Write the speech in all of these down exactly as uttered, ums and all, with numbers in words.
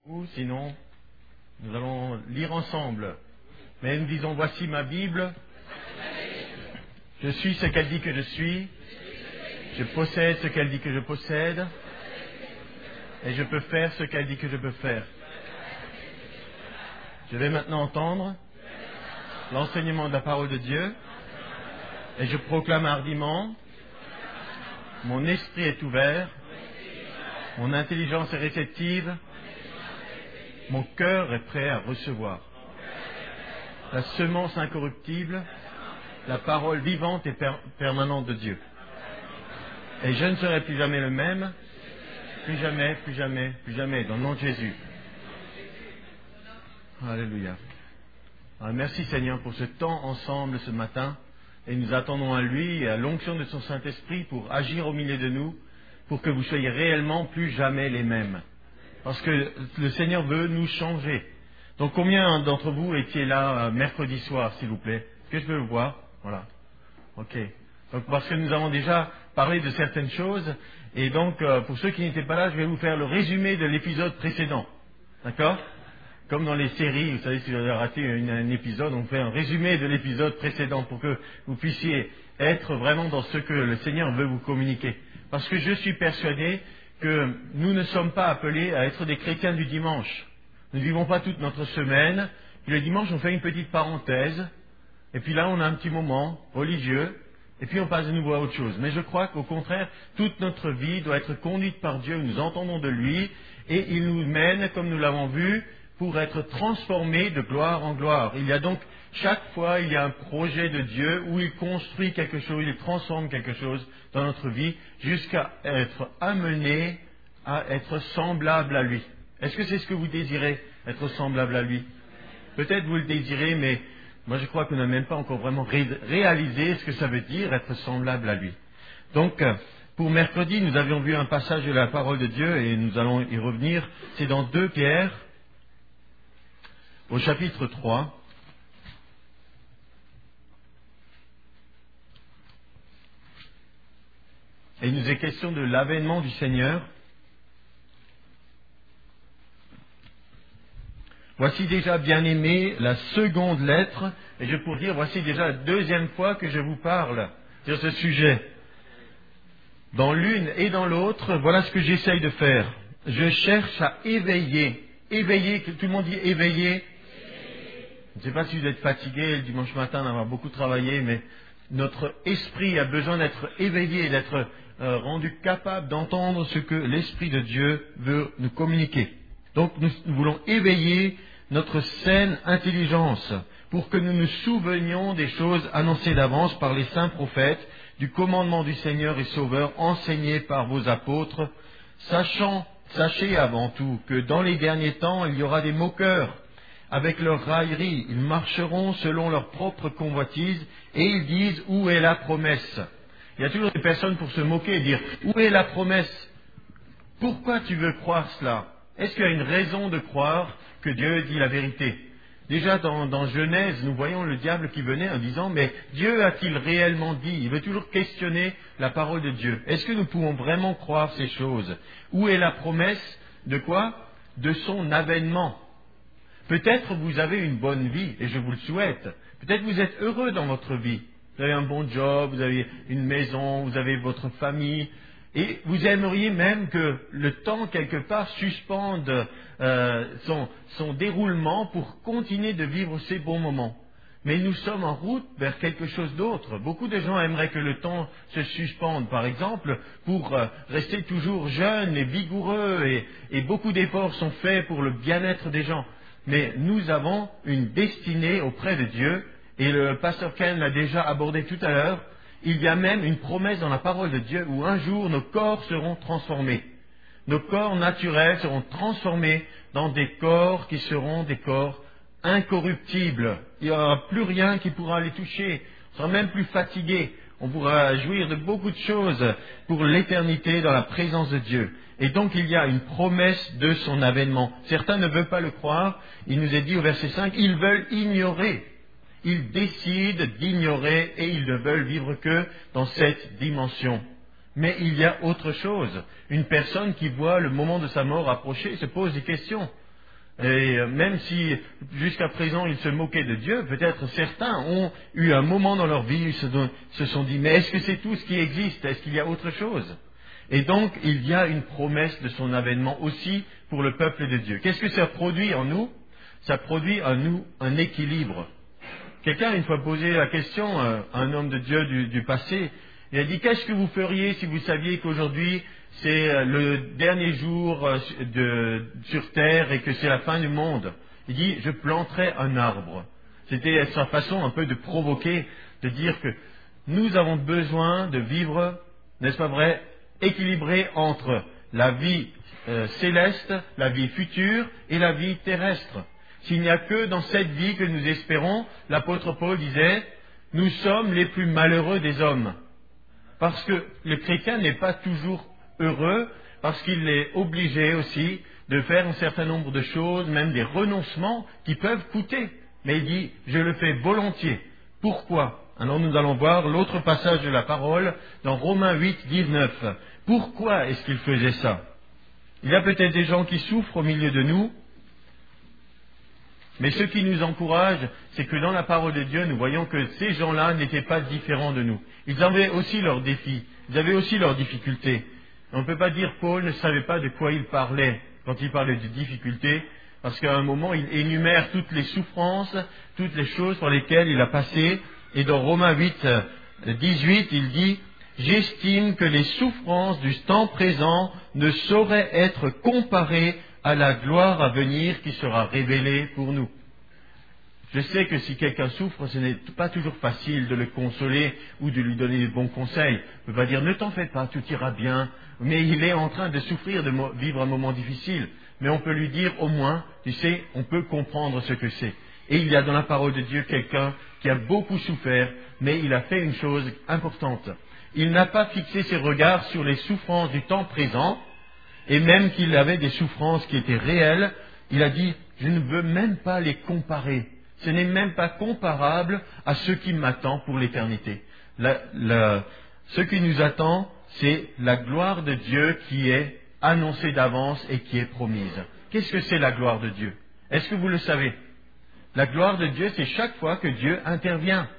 Ou sinon, nous allons lire ensemble. Mais nous disons, voici ma Bible. Je suis ce qu'elle dit que je suis. Je possède ce qu'elle dit que je possède. Et je peux faire ce qu'elle dit que je peux faire. Je vais maintenant entendre l'enseignement de la parole de Dieu. Et je proclame hardiment, mon esprit est ouvert, mon intelligence est réceptive, mon cœur est prêt à recevoir la semence incorruptible, la parole vivante et per- permanente de Dieu. Et je ne serai plus jamais le même, plus jamais, plus jamais, plus jamais, dans le nom de Jésus. Alléluia. Alors, merci Seigneur pour ce temps ensemble ce matin. Et nous attendons à lui et à l'onction de son Saint-Esprit pour agir au milieu de nous, pour que vous soyez réellement plus jamais les mêmes. Parce que le Seigneur veut nous changer. Donc combien d'entre vous étiez là euh, mercredi soir, s'il vous plaît? Est-ce que je peux vous voir? Voilà. Ok. Donc parce que nous avons déjà parlé de certaines choses, et donc euh, pour ceux qui n'étaient pas là, je vais vous faire le résumé de l'épisode précédent. D'accord? Comme dans les séries, vous savez, si vous avez raté une, un épisode, on fait un résumé de l'épisode précédent pour que vous puissiez être vraiment dans ce que le Seigneur veut vous communiquer. Parce que je suis persuadé que nous ne sommes pas appelés à être des chrétiens du dimanche. Nous ne vivons pas toute notre semaine, puis le dimanche on fait une petite parenthèse, et puis là on a un petit moment religieux, et puis on passe de nouveau à autre chose. Mais je crois qu'au contraire, toute notre vie doit être conduite par Dieu, nous entendons de lui, et il nous mène, comme nous l'avons vu, pour être transformés de gloire en gloire. Il y a donc, chaque fois, il y a un projet de Dieu où il construit quelque chose, il transforme quelque chose dans notre vie, jusqu'à être amené à être semblable à lui. Est-ce que c'est ce que vous désirez, être semblable à lui? Peut-être vous le désirez, mais moi je crois qu'on n'a même pas encore vraiment ré- réalisé ce que ça veut dire, être semblable à lui. Donc, pour mercredi, nous avions vu un passage de la parole de Dieu, et nous allons y revenir. C'est dans deux Pierre, au chapitre trois, et il nous est question de l'avènement du Seigneur. Voici déjà, bien-aimés, la seconde lettre, et je pourrais dire, voici déjà la deuxième fois que je vous parle sur ce sujet. Dans l'une et dans l'autre, voilà ce que j'essaye de faire. Je cherche à éveiller, éveiller, tout le monde dit éveiller. Je ne sais pas si vous êtes fatigué le dimanche matin d'avoir beaucoup travaillé, mais notre esprit a besoin d'être éveillé, d'être euh, rendu capable d'entendre ce que l'Esprit de Dieu veut nous communiquer. Donc nous, nous voulons éveiller notre saine intelligence pour que nous nous souvenions des choses annoncées d'avance par les saints prophètes, du commandement du Seigneur et Sauveur enseigné par vos apôtres, sachant, sachez avant tout que dans les derniers temps il y aura des moqueurs. Avec leur raillerie, ils marcheront selon leur propre convoitise et ils disent « Où est la promesse ?» Il y a toujours des personnes pour se moquer et dire « Où est la promesse ?» Pourquoi tu veux croire cela? Est-ce qu'il y a une raison de croire que Dieu dit la vérité? Déjà dans, dans Genèse, nous voyons le diable qui venait en disant « Mais Dieu a-t-il réellement dit ?» Il veut toujours questionner la parole de Dieu. Est-ce que nous pouvons vraiment croire ces choses? Où est la promesse de quoi? De son avènement. Peut-être vous avez une bonne vie, et je vous le souhaite. Peut-être vous êtes heureux dans votre vie. Vous avez un bon job, vous avez une maison, vous avez votre famille. Et vous aimeriez même que le temps, quelque part, suspende euh, son, son déroulement pour continuer de vivre ces bons moments. Mais nous sommes en route vers quelque chose d'autre. Beaucoup de gens aimeraient que le temps se suspende, par exemple, pour euh, rester toujours jeunes et vigoureux, et, et beaucoup d'efforts sont faits pour le bien-être des gens. Mais nous avons une destinée auprès de Dieu, et le pasteur Ken l'a déjà abordé tout à l'heure. Il y a même une promesse dans la parole de Dieu où un jour nos corps seront transformés. Nos corps naturels seront transformés dans des corps qui seront des corps incorruptibles. Il n'y aura plus rien qui pourra les toucher. On sera même plus fatigué. On pourra jouir de beaucoup de choses pour l'éternité dans la présence de Dieu. Et donc il y a une promesse de son avènement. Certains ne veulent pas le croire. Il nous est dit au verset cinq, ils veulent ignorer. Ils décident d'ignorer et ils ne veulent vivre que dans cette dimension. Mais il y a autre chose. Une personne qui voit le moment de sa mort approcher se pose des questions. Et même si jusqu'à présent ils se moquaient de Dieu, peut-être certains ont eu un moment dans leur vie, ils se, don- se sont dit, mais est-ce que c'est tout ce qui existe? Est-ce qu'il y a autre chose? Et donc il y a une promesse de son avènement aussi pour le peuple de Dieu. Qu'est-ce que ça produit en nous? Ça produit en nous un équilibre. Quelqu'un a une fois posé la question à un homme de Dieu du, du passé, il a dit, qu'est-ce que vous feriez si vous saviez qu'aujourd'hui c'est le dernier jour de, sur Terre et que c'est la fin du monde? Il dit, je planterais un arbre. C'était sa façon un peu de provoquer, de dire que nous avons besoin de vivre, n'est-ce pas vrai, équilibré entre la vie euh, céleste, la vie future et la vie terrestre. S'il n'y a que dans cette vie que nous espérons, l'apôtre Paul disait, nous sommes les plus malheureux des hommes. Parce que le chrétien n'est pas toujours heureux, parce qu'il est obligé aussi de faire un certain nombre de choses, même des renoncements qui peuvent coûter. Mais il dit, je le fais volontiers. Pourquoi? Alors nous allons voir l'autre passage de la parole dans Romains huit, dix-neuf. Pourquoi est-ce qu'il faisait ça? Il y a peut-être des gens qui souffrent au milieu de nous, mais ce qui nous encourage, c'est que dans la parole de Dieu, nous voyons que ces gens-là n'étaient pas différents de nous. Ils avaient aussi leurs défis, ils avaient aussi leurs difficultés. On ne peut pas dire que Paul ne savait pas de quoi il parlait quand il parlait de difficultés, parce qu'à un moment, il énumère toutes les souffrances, toutes les choses par lesquelles il a passé. Et dans Romains huit, dix-huit, il dit « J'estime que les souffrances du temps présent ne sauraient être comparées à la gloire à venir qui sera révélée pour nous. » Je sais que si quelqu'un souffre, ce n'est pas toujours facile de le consoler ou de lui donner de bons conseils. On ne peut pas dire « Ne t'en fais pas, tout ira bien ». Mais il est en train de souffrir, de vivre un moment difficile. Mais on peut lui dire au moins, tu sais, on peut comprendre ce que c'est. Et il y a dans la parole de Dieu quelqu'un qui a beaucoup souffert, mais il a fait une chose importante. Il n'a pas fixé ses regards sur les souffrances du temps présent, et même qu'il avait des souffrances qui étaient réelles, il a dit, je ne veux même pas les comparer. Ce n'est même pas comparable à ce qui m'attend pour l'éternité. La, la, ce qui nous attend, c'est la gloire de Dieu qui est annoncée d'avance et qui est promise. Qu'est-ce que c'est la gloire de Dieu? Est-ce que vous le savez? La gloire de Dieu, c'est chaque fois que Dieu intervient.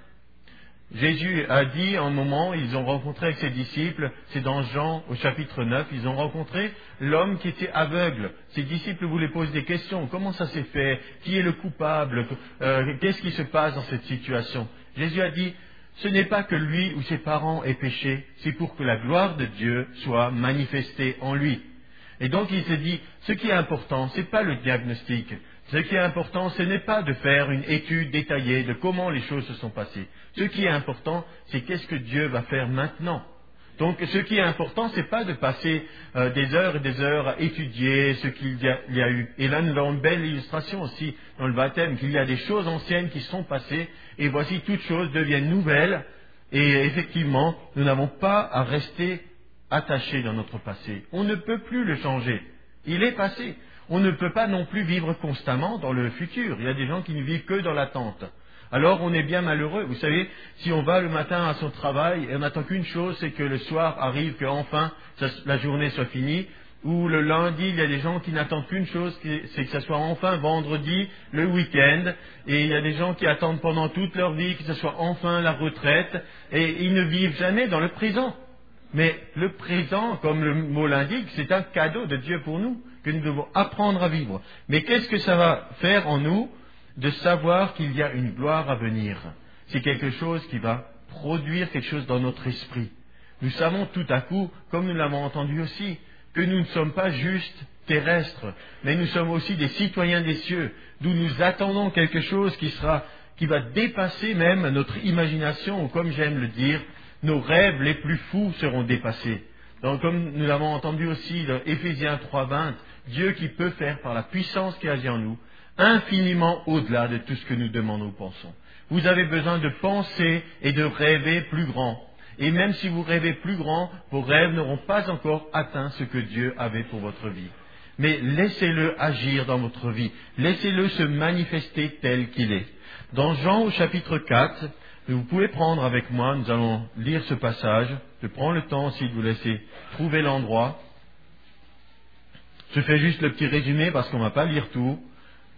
Jésus a dit un moment, ils ont rencontré avec ses disciples, c'est dans Jean au chapitre neuf, ils ont rencontré l'homme qui était aveugle. Ses disciples voulaient poser des questions. Comment ça s'est fait? Qui est le coupable? euh, Qu'est-ce qui se passe dans cette situation? Jésus a dit, ce n'est pas que lui ou ses parents aient péché, c'est pour que la gloire de Dieu soit manifestée en lui. Et donc il s'est dit, ce qui est important, ce n'est pas le diagnostic. Ce qui est important, ce n'est pas de faire une étude détaillée de comment les choses se sont passées. Ce qui est important, c'est qu'est-ce que Dieu va faire maintenant. Donc, ce qui est important, c'est pas de passer euh, des heures et des heures à étudier ce qu'il y a, il y a eu. Et là, nous avons une belle illustration aussi dans le baptême, qu'il y a des choses anciennes qui sont passées, et voici toutes choses deviennent nouvelles. Et effectivement, nous n'avons pas à rester attachés dans notre passé. On ne peut plus le changer. Il est passé. On ne peut pas non plus vivre constamment dans le futur. Il y a des gens qui ne vivent que dans l'attente. Alors on est bien malheureux. Vous savez, si on va le matin à son travail et on n'attend qu'une chose, c'est que le soir arrive, qu'enfin la journée soit finie. Ou le lundi, il y a des gens qui n'attendent qu'une chose, c'est que ce soit enfin vendredi, le week-end. Et il y a des gens qui attendent pendant toute leur vie que ce soit enfin la retraite. Et ils ne vivent jamais dans le présent. Mais le présent, comme le mot l'indique, c'est un cadeau de Dieu pour nous, que nous devons apprendre à vivre. Mais qu'est-ce que ça va faire en nous de savoir qu'il y a une gloire à venir? C'est quelque chose qui va produire quelque chose dans notre esprit. Nous savons tout à coup, comme nous l'avons entendu aussi, que nous ne sommes pas juste terrestres, mais nous sommes aussi des citoyens des cieux, d'où nous attendons quelque chose qui sera, qui va dépasser même notre imagination, ou comme j'aime le dire, nos rêves les plus fous seront dépassés. Donc, comme nous l'avons entendu aussi dans Éphésiens trois, vingt, Dieu qui peut faire par la puissance qui agit en nous, infiniment au-delà de tout ce que nous demandons ou pensons. Vous avez besoin de penser et de rêver plus grand. Et même si vous rêvez plus grand, vos rêves n'auront pas encore atteint ce que Dieu avait pour votre vie. Mais laissez-le agir dans votre vie. Laissez-le se manifester tel qu'il est. Dans Jean au chapitre quatre, vous pouvez prendre avec moi, nous allons lire ce passage. Je prends le temps aussi de vous laisser trouver l'endroit. Je fais juste le petit résumé parce qu'on ne va pas lire tout.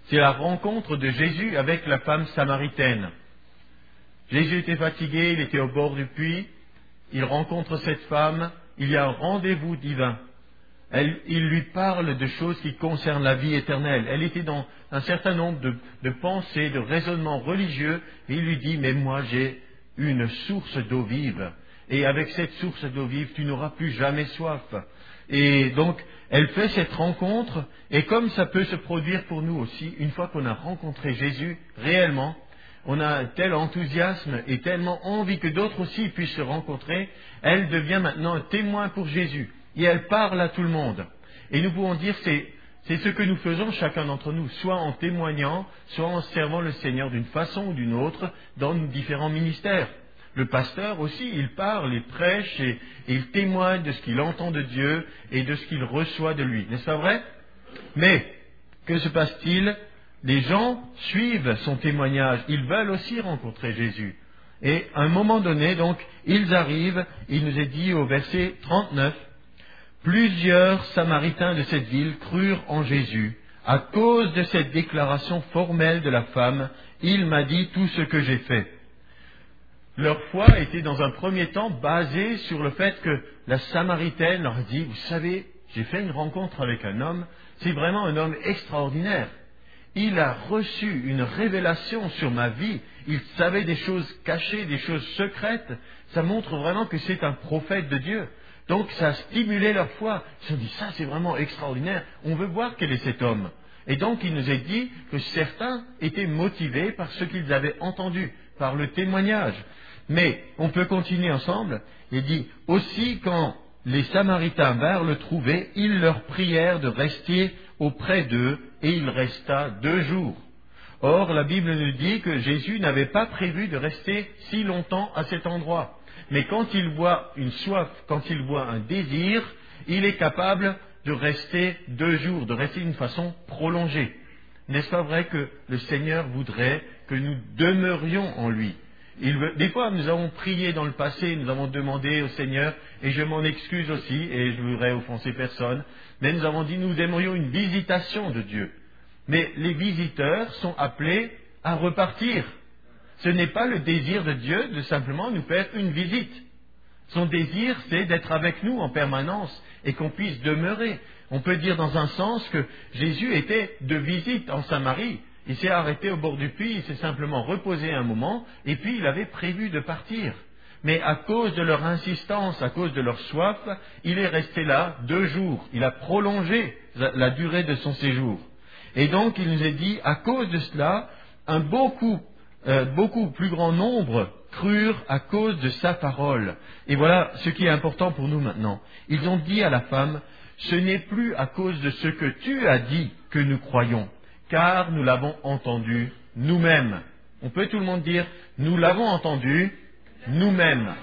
C'est la rencontre de Jésus avec la femme samaritaine. Jésus était fatigué, il était au bord du puits, il rencontre cette femme, il y a un rendez-vous divin. Elle, il lui parle de choses qui concernent la vie éternelle. Elle était dans un certain nombre de, de pensées, de raisonnements religieux, et il lui dit, mais moi j'ai une source d'eau vive, et avec cette source d'eau vive, tu n'auras plus jamais soif. Et donc, elle fait cette rencontre, et comme ça peut se produire pour nous aussi, une fois qu'on a rencontré Jésus réellement, on a un tel enthousiasme et tellement envie que d'autres aussi puissent se rencontrer, elle devient maintenant un témoin pour Jésus. Et elle parle à tout le monde. Et nous pouvons dire, c'est, c'est ce que nous faisons chacun d'entre nous, soit en témoignant, soit en servant le Seigneur d'une façon ou d'une autre dans nos différents ministères. Le pasteur aussi, il parle, il prêche et, et il témoigne de ce qu'il entend de Dieu et de ce qu'il reçoit de lui. N'est-ce pas vrai? Mais, que se passe-t-il? Les gens suivent son témoignage, ils veulent aussi rencontrer Jésus. Et à un moment donné, donc, ils arrivent, il nous est dit au verset trente-neuf, plusieurs Samaritains de cette ville crurent en Jésus. À cause de cette déclaration formelle de la femme, il m'a dit tout ce que j'ai fait. Leur foi était dans un premier temps basée sur le fait que la Samaritaine leur a dit, vous savez, j'ai fait une rencontre avec un homme, c'est vraiment un homme extraordinaire. Il a reçu une révélation sur ma vie, il savait des choses cachées, des choses secrètes, ça montre vraiment que c'est un prophète de Dieu. Donc ça a stimulé leur foi. Ils se sont dit, ça c'est vraiment extraordinaire, on veut voir quel est cet homme. Et donc il nous est dit que certains étaient motivés par ce qu'ils avaient entendu, par le témoignage. Mais on peut continuer ensemble. Il dit, aussi quand les Samaritains vinrent le trouver, ils leur prièrent de rester auprès d'eux, et il resta deux jours. Or, la Bible nous dit que Jésus n'avait pas prévu de rester si longtemps à cet endroit. Mais quand il voit une soif, quand il voit un désir, il est capable de rester deux jours, de rester d'une façon prolongée. N'est-ce pas vrai que le Seigneur voudrait que nous demeurions en lui? Il veut, des fois, nous avons prié dans le passé, nous avons demandé au Seigneur, et je m'en excuse aussi, et je ne voudrais offenser personne, mais nous avons dit, nous aimerions une visitation de Dieu. Mais les visiteurs sont appelés à repartir. Ce n'est pas le désir de Dieu de simplement nous faire une visite. Son désir, c'est d'être avec nous en permanence et qu'on puisse demeurer. On peut dire dans un sens que Jésus était de visite en Samarie. Il s'est arrêté au bord du puits, il s'est simplement reposé un moment, et puis il avait prévu de partir. Mais à cause de leur insistance, à cause de leur soif, il est resté là deux jours. Il a prolongé la durée de son séjour. Et donc il nous est dit, à cause de cela, un beaucoup, euh, beaucoup plus grand nombre crurent à cause de sa parole. Et voilà ce qui est important pour nous maintenant. Ils ont dit à la femme, ce n'est plus à cause de ce que tu as dit que nous croyons, car nous l'avons entendu nous-mêmes. On peut tout le monde dire, nous l'avons entendu nous-mêmes.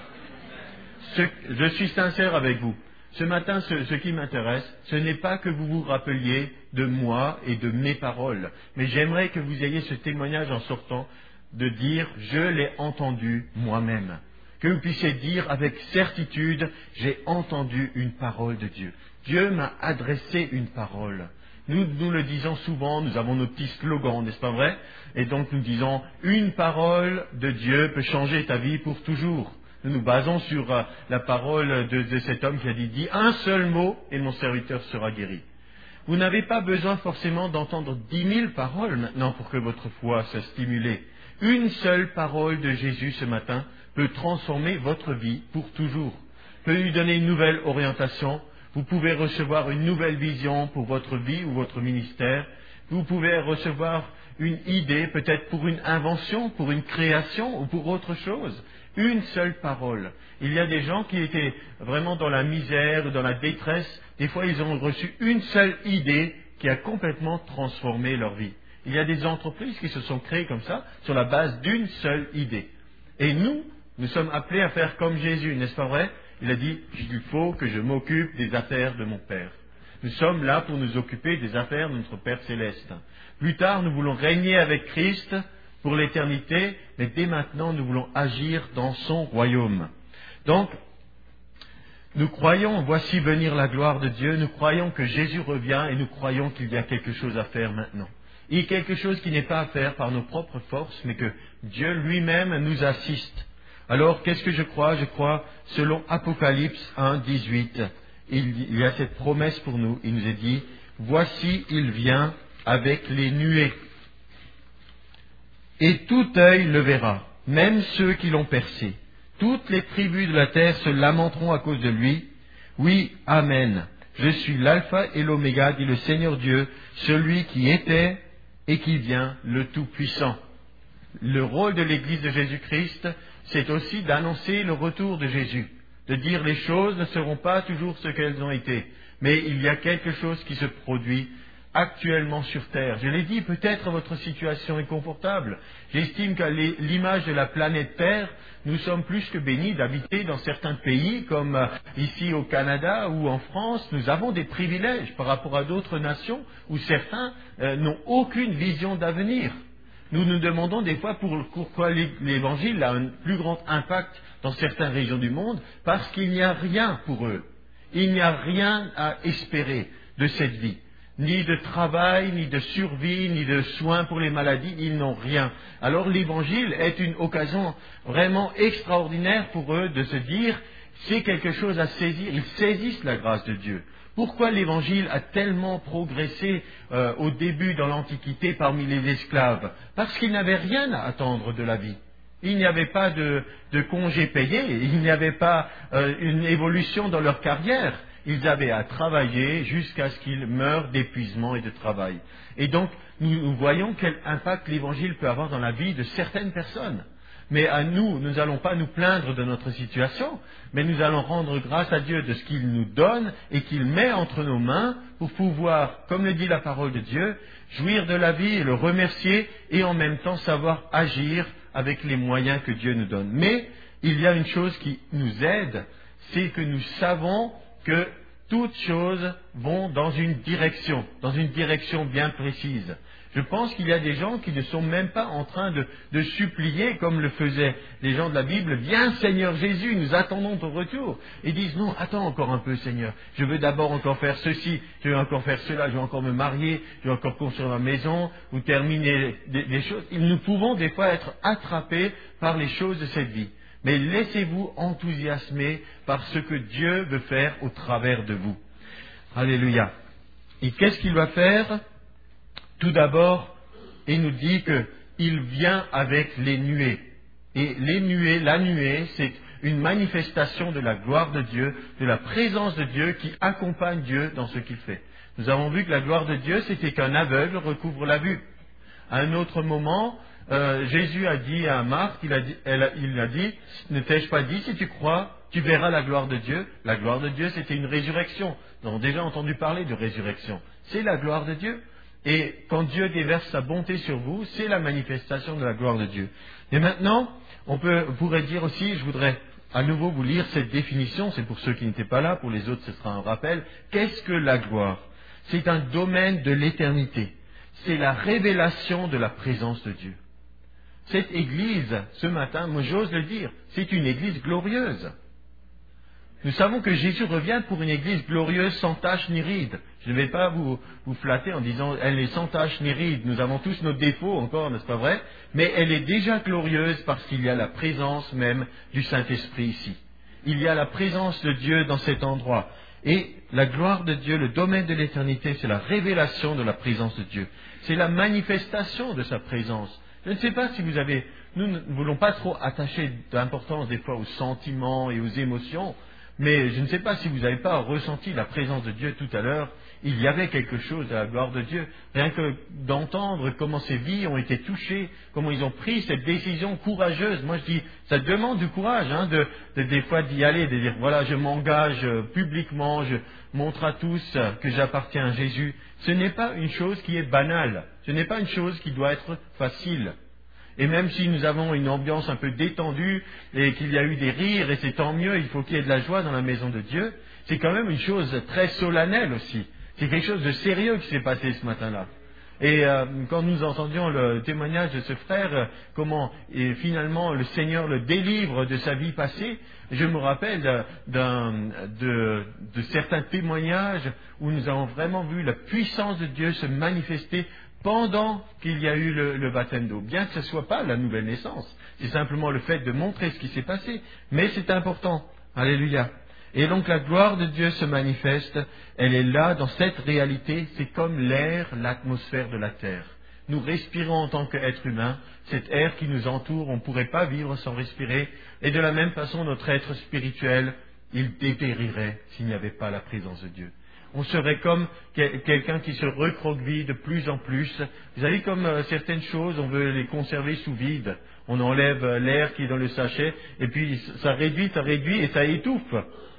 Ce, je suis sincère avec vous. Ce matin, ce, ce qui m'intéresse, ce n'est pas que vous vous rappeliez de moi et de mes paroles, mais j'aimerais que vous ayez ce témoignage en sortant de dire « je l'ai entendu moi-même ». Que vous puissiez dire avec certitude « j'ai entendu une parole de Dieu ». Dieu m'a adressé une parole. Nous, nous le disons souvent, nous avons nos petits slogans, n'est-ce pas vrai? Et donc nous disons « une parole de Dieu peut changer ta vie pour toujours ». Nous nous basons sur euh, la parole de, de cet homme qui a dit « dis un seul mot et mon serviteur sera guéri ». Vous n'avez pas besoin forcément d'entendre dix mille paroles maintenant pour que votre foi soit stimulée. Une seule parole de Jésus ce matin peut transformer votre vie pour toujours, peut lui donner une nouvelle orientation. Vous pouvez recevoir une nouvelle vision pour votre vie ou votre ministère. Vous pouvez recevoir une idée, peut-être pour une invention, pour une création ou pour autre chose. Une seule parole. Il y a des gens qui étaient vraiment dans la misère, dans la détresse. Des fois, ils ont reçu une seule idée qui a complètement transformé leur vie. Il y a des entreprises qui se sont créées comme ça, sur la base d'une seule idée. Et nous, nous sommes appelés à faire comme Jésus, n'est-ce pas vrai? Il a dit, il faut que je m'occupe des affaires de mon Père. Nous sommes là pour nous occuper des affaires de notre Père Céleste. Plus tard, nous voulons régner avec Christ pour l'éternité, mais dès maintenant, nous voulons agir dans son royaume. Donc, nous croyons, voici venir la gloire de Dieu, nous croyons que Jésus revient et nous croyons qu'il y a quelque chose à faire maintenant. Il y a quelque chose qui n'est pas à faire par nos propres forces, mais que Dieu lui-même nous assiste. Alors, qu'est-ce que je crois? Je crois, selon Apocalypse un, dix-huit, il y a cette promesse pour nous. Il nous est dit, « Voici, il vient avec les nuées. Et tout œil le verra, même ceux qui l'ont percé. Toutes les tribus de la terre se lamenteront à cause de lui. Oui, Amen. Je suis l'alpha et l'oméga, dit le Seigneur Dieu, celui qui était et qui vient, le Tout-Puissant. » Le rôle de l'Église de Jésus-Christ, c'est aussi d'annoncer le retour de Jésus, de dire les choses ne seront pas toujours ce qu'elles ont été, mais il y a quelque chose qui se produit actuellement sur terre. Je l'ai dit, peut-être votre situation est confortable. J'estime qu'à l'image de la planète Terre, nous sommes plus que bénis d'habiter dans certains pays, comme ici au Canada ou en France. Nous avons des privilèges par rapport à d'autres nations où certains euh, n'ont aucune vision d'avenir. Nous nous demandons des fois pour, pourquoi l'Évangile a un plus grand impact dans certaines régions du monde, parce qu'il n'y a rien pour eux. Il n'y a rien à espérer de cette vie. Ni de travail, ni de survie, ni de soins pour les maladies, ils n'ont rien. Alors l'Évangile est une occasion vraiment extraordinaire pour eux de se dire, c'est quelque chose à saisir, ils saisissent la grâce de Dieu. Pourquoi l'Évangile a tellement progressé euh, au début dans l'Antiquité parmi les esclaves? Parce qu'ils n'avaient rien à attendre de la vie. Il n'y avait pas de, de congés payés, il n'y avait pas euh, une évolution dans leur carrière. Ils avaient à travailler jusqu'à ce qu'ils meurent d'épuisement et de travail. Et donc, nous, nous voyons quel impact l'Évangile peut avoir dans la vie de certaines personnes. Mais à nous, nous n'allons pas nous plaindre de notre situation, mais nous allons rendre grâce à Dieu de ce qu'il nous donne et qu'il met entre nos mains pour pouvoir, comme le dit la parole de Dieu, jouir de la vie et le remercier et en même temps savoir agir avec les moyens que Dieu nous donne. Mais il y a une chose qui nous aide, c'est que nous savons que toutes choses vont dans une direction, dans une direction bien précise. Je pense qu'il y a des gens qui ne sont même pas en train de, de supplier comme le faisaient les gens de la Bible. « Viens Seigneur Jésus, nous attendons ton retour. » Et disent « Non, attends encore un peu Seigneur, je veux d'abord encore faire ceci, je veux encore faire cela, je veux encore me marier, je veux encore construire ma maison ou terminer des, des choses. » Nous pouvons des fois être attrapés par les choses de cette vie. Mais laissez-vous enthousiasmer par ce que Dieu veut faire au travers de vous. Alléluia. Et qu'est-ce qu'il va faire? Tout d'abord, il nous dit qu'il vient avec les nuées. Et les nuées, la nuée, c'est une manifestation de la gloire de Dieu, de la présence de Dieu qui accompagne Dieu dans ce qu'il fait. Nous avons vu que la gloire de Dieu, c'était qu'un aveugle recouvre la vue. À un autre moment, euh, Jésus a dit à Marthe, il a dit, elle a, il a dit, ne t'ai-je pas dit, si tu crois, tu verras la gloire de Dieu. La gloire de Dieu, c'était une résurrection. Nous avons déjà entendu parler de résurrection. C'est la gloire de Dieu. Et quand Dieu déverse sa bonté sur vous, c'est la manifestation de la gloire de Dieu. Et maintenant, on peut, pourrait dire aussi, je voudrais à nouveau vous lire cette définition, c'est pour ceux qui n'étaient pas là, pour les autres ce sera un rappel. Qu'est-ce que la gloire? C'est un domaine de l'éternité. C'est la révélation de la présence de Dieu. Cette église, ce matin, moi j'ose le dire, c'est une église glorieuse. Nous savons que Jésus revient pour une église glorieuse sans tache ni ride. Je ne vais pas vous, vous flatter en disant elle est sans tache ni ride. Nous avons tous nos défauts encore, n'est-ce pas vrai? Mais elle est déjà glorieuse parce qu'il y a la présence même du Saint-Esprit ici. Il y a la présence de Dieu dans cet endroit. Et la gloire de Dieu, le domaine de l'éternité, c'est la révélation de la présence de Dieu. C'est la manifestation de sa présence. Je ne sais pas si vous avez... Nous ne voulons pas trop attacher d'importance des fois aux sentiments et aux émotions, mais je ne sais pas si vous n'avez pas ressenti la présence de Dieu tout à l'heure. Il y avait quelque chose de la gloire de Dieu. Rien que d'entendre comment ces vies ont été touchées, comment ils ont pris cette décision courageuse. Moi je dis, ça demande du courage, hein, de, de des fois d'y aller, de dire voilà, je m'engage publiquement, je montre à tous que j'appartiens à Jésus. Ce n'est pas une chose qui est banale. Ce n'est pas une chose qui doit être facile. Et même si nous avons une ambiance un peu détendue et qu'il y a eu des rires, et c'est tant mieux, il faut qu'il y ait de la joie dans la maison de Dieu, c'est quand même une chose très solennelle aussi. C'est quelque chose de sérieux qui s'est passé ce matin-là. Et euh, quand nous entendions le témoignage de ce frère, euh, comment et finalement le Seigneur le délivre de sa vie passée, je me rappelle d'un, de, de certains témoignages où nous avons vraiment vu la puissance de Dieu se manifester pendant qu'il y a eu le, le baptême d'eau. Bien que ce ne soit pas la nouvelle naissance, c'est simplement le fait de montrer ce qui s'est passé. Mais c'est important. Alléluia. Et donc la gloire de Dieu se manifeste, elle est là dans cette réalité, c'est comme l'air, l'atmosphère de la terre. Nous respirons en tant qu'être humain, cet air qui nous entoure, on ne pourrait pas vivre sans respirer, et de la même façon notre être spirituel, il dépérirait s'il n'y avait pas la présence de Dieu. On serait comme quelqu'un qui se recroqueville de plus en plus. Vous savez, comme euh, certaines choses, on veut les conserver sous vide. On enlève euh, l'air qui est dans le sachet, et puis ça réduit, ça réduit, et ça étouffe.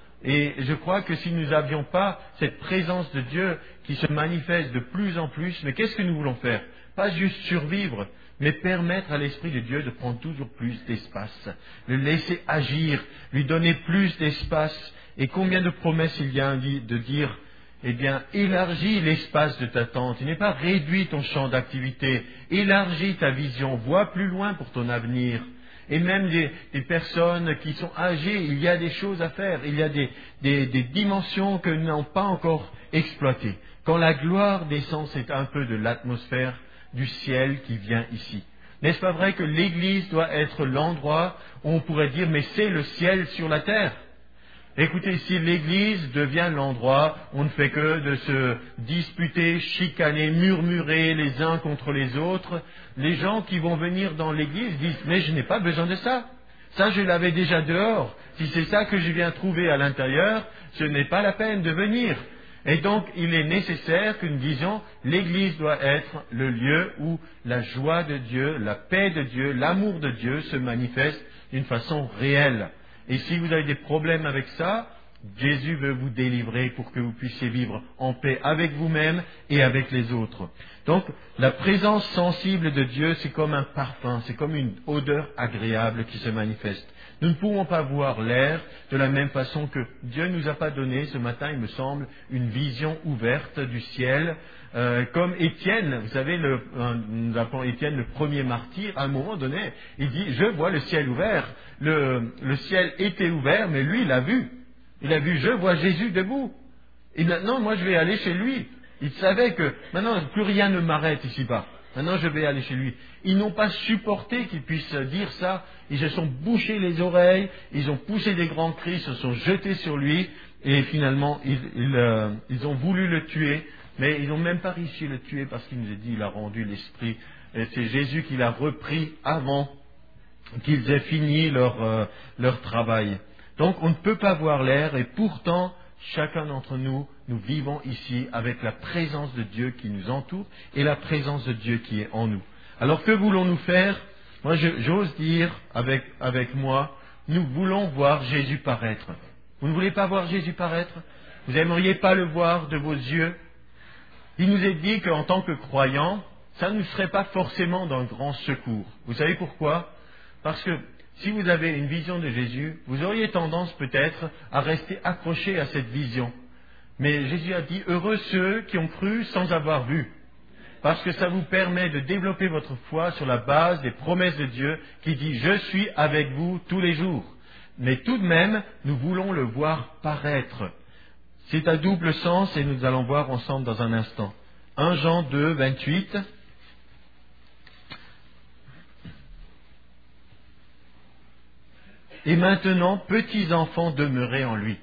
Et je crois que si nous n'avions pas cette présence de Dieu qui se manifeste de plus en plus, mais qu'est-ce que nous voulons faire? Pas juste survivre, mais permettre à l'Esprit de Dieu de prendre toujours plus d'espace, le laisser agir, lui donner plus d'espace. Et combien de promesses il y a de dire, eh bien, élargis l'espace de ta tente, il n'est pas réduit ton champ d'activité, élargis ta vision, vois plus loin pour ton avenir. Et même des, des personnes qui sont âgées, il y a des choses à faire, il y a des, des, des dimensions que nous n'avons pas encore exploitées. Quand la gloire descend, c'est un peu de l'atmosphère du ciel qui vient ici. N'est-ce pas vrai que l'Église doit être l'endroit où on pourrait dire, mais c'est le ciel sur la terre? Écoutez, si l'Église devient l'endroit où on ne fait que de se disputer, chicaner, murmurer les uns contre les autres, les gens qui vont venir dans l'Église disent « mais je n'ai pas besoin de ça. Ça, je l'avais déjà dehors. Si c'est ça que je viens trouver à l'intérieur, ce n'est pas la peine de venir. » Et donc, il est nécessaire que nous disions « l'Église doit être le lieu où la joie de Dieu, la paix de Dieu, l'amour de Dieu se manifestent d'une façon réelle. » Et si vous avez des problèmes avec ça, Jésus veut vous délivrer pour que vous puissiez vivre en paix avec vous-même et avec les autres. Donc, la présence sensible de Dieu, c'est comme un parfum, c'est comme une odeur agréable qui se manifeste. Nous ne pouvons pas voir l'air de la même façon que Dieu ne nous a pas donné, ce matin, il me semble, une vision ouverte du ciel. Euh, comme Étienne, vous savez, le, euh, nous appelons Étienne le premier martyr, à un moment donné, il dit, je vois le ciel ouvert. Le, le ciel était ouvert, mais lui, il a vu. Il a vu, je vois Jésus debout. Et maintenant, moi, je vais aller chez lui. Il savait que, maintenant, plus rien ne m'arrête ici-bas. Maintenant, je vais aller chez lui. Ils n'ont pas supporté qu'il puisse dire ça. Ils se sont bouchés les oreilles, ils ont poussé des grands cris, ils se sont jetés sur lui, et finalement, ils, ils, euh, ils ont voulu le tuer. Mais ils n'ont même pas réussi à le tuer parce qu'il nous a dit, il a rendu l'esprit. Et c'est Jésus qui l'a repris avant qu'ils aient fini leur, euh, leur travail. Donc on ne peut pas voir l'air et pourtant, chacun d'entre nous, nous vivons ici avec la présence de Dieu qui nous entoure et la présence de Dieu qui est en nous. Alors que voulons-nous faire? Moi, je, j'ose dire avec, avec moi, nous voulons voir Jésus paraître. Vous ne voulez pas voir Jésus paraître? Vous n'aimeriez pas le voir de vos yeux? Il nous est dit qu'en tant que croyants, ça ne serait pas forcément d'un grand secours. Vous savez pourquoi? Parce que si vous avez une vision de Jésus, vous auriez tendance peut-être à rester accroché à cette vision. Mais Jésus a dit, heureux ceux qui ont cru sans avoir vu. Parce que ça vous permet de développer votre foi sur la base des promesses de Dieu qui dit, je suis avec vous tous les jours. Mais tout de même, nous voulons le voir paraître. C'est à double sens et nous allons voir ensemble dans un instant. un Jean deux, vingt-huit. Et maintenant, petits enfants, demeurez en lui.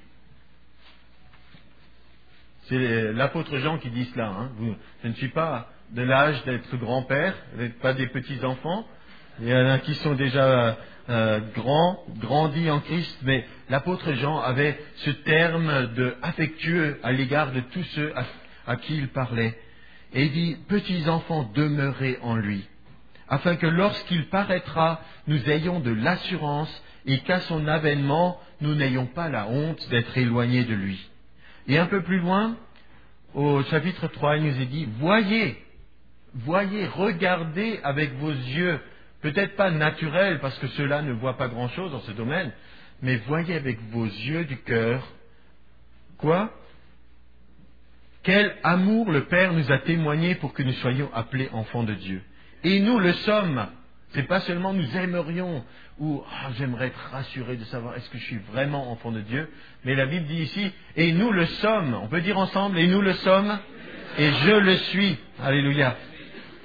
C'est l'apôtre Jean qui dit cela. Hein. Vous, je ne suis pas de l'âge d'être grand-père, vous n'êtes pas des petits enfants. Il y en a qui sont déjà euh, grands, grandis en Christ, mais l'apôtre Jean avait ce terme de affectueux à l'égard de tous ceux à, à qui il parlait. Et il dit, petits enfants, demeurez en lui, afin que lorsqu'il paraîtra, nous ayons de l'assurance et qu'à son avènement, nous n'ayons pas la honte d'être éloignés de lui. Et un peu plus loin, au chapitre trois, il nous est dit, voyez, voyez, regardez avec vos yeux, peut-être pas naturels, parce que ceux-là ne voient pas grand-chose dans ce domaine, mais voyez avec vos yeux du cœur, quoi? Quel amour le Père nous a témoigné pour que nous soyons appelés enfants de Dieu. Et nous le sommes. C'est pas seulement nous aimerions, ou oh, j'aimerais être rassuré de savoir est-ce que je suis vraiment enfant de Dieu, mais la Bible dit ici, et nous le sommes. On peut dire ensemble, et nous le sommes, et je le suis. Alléluia.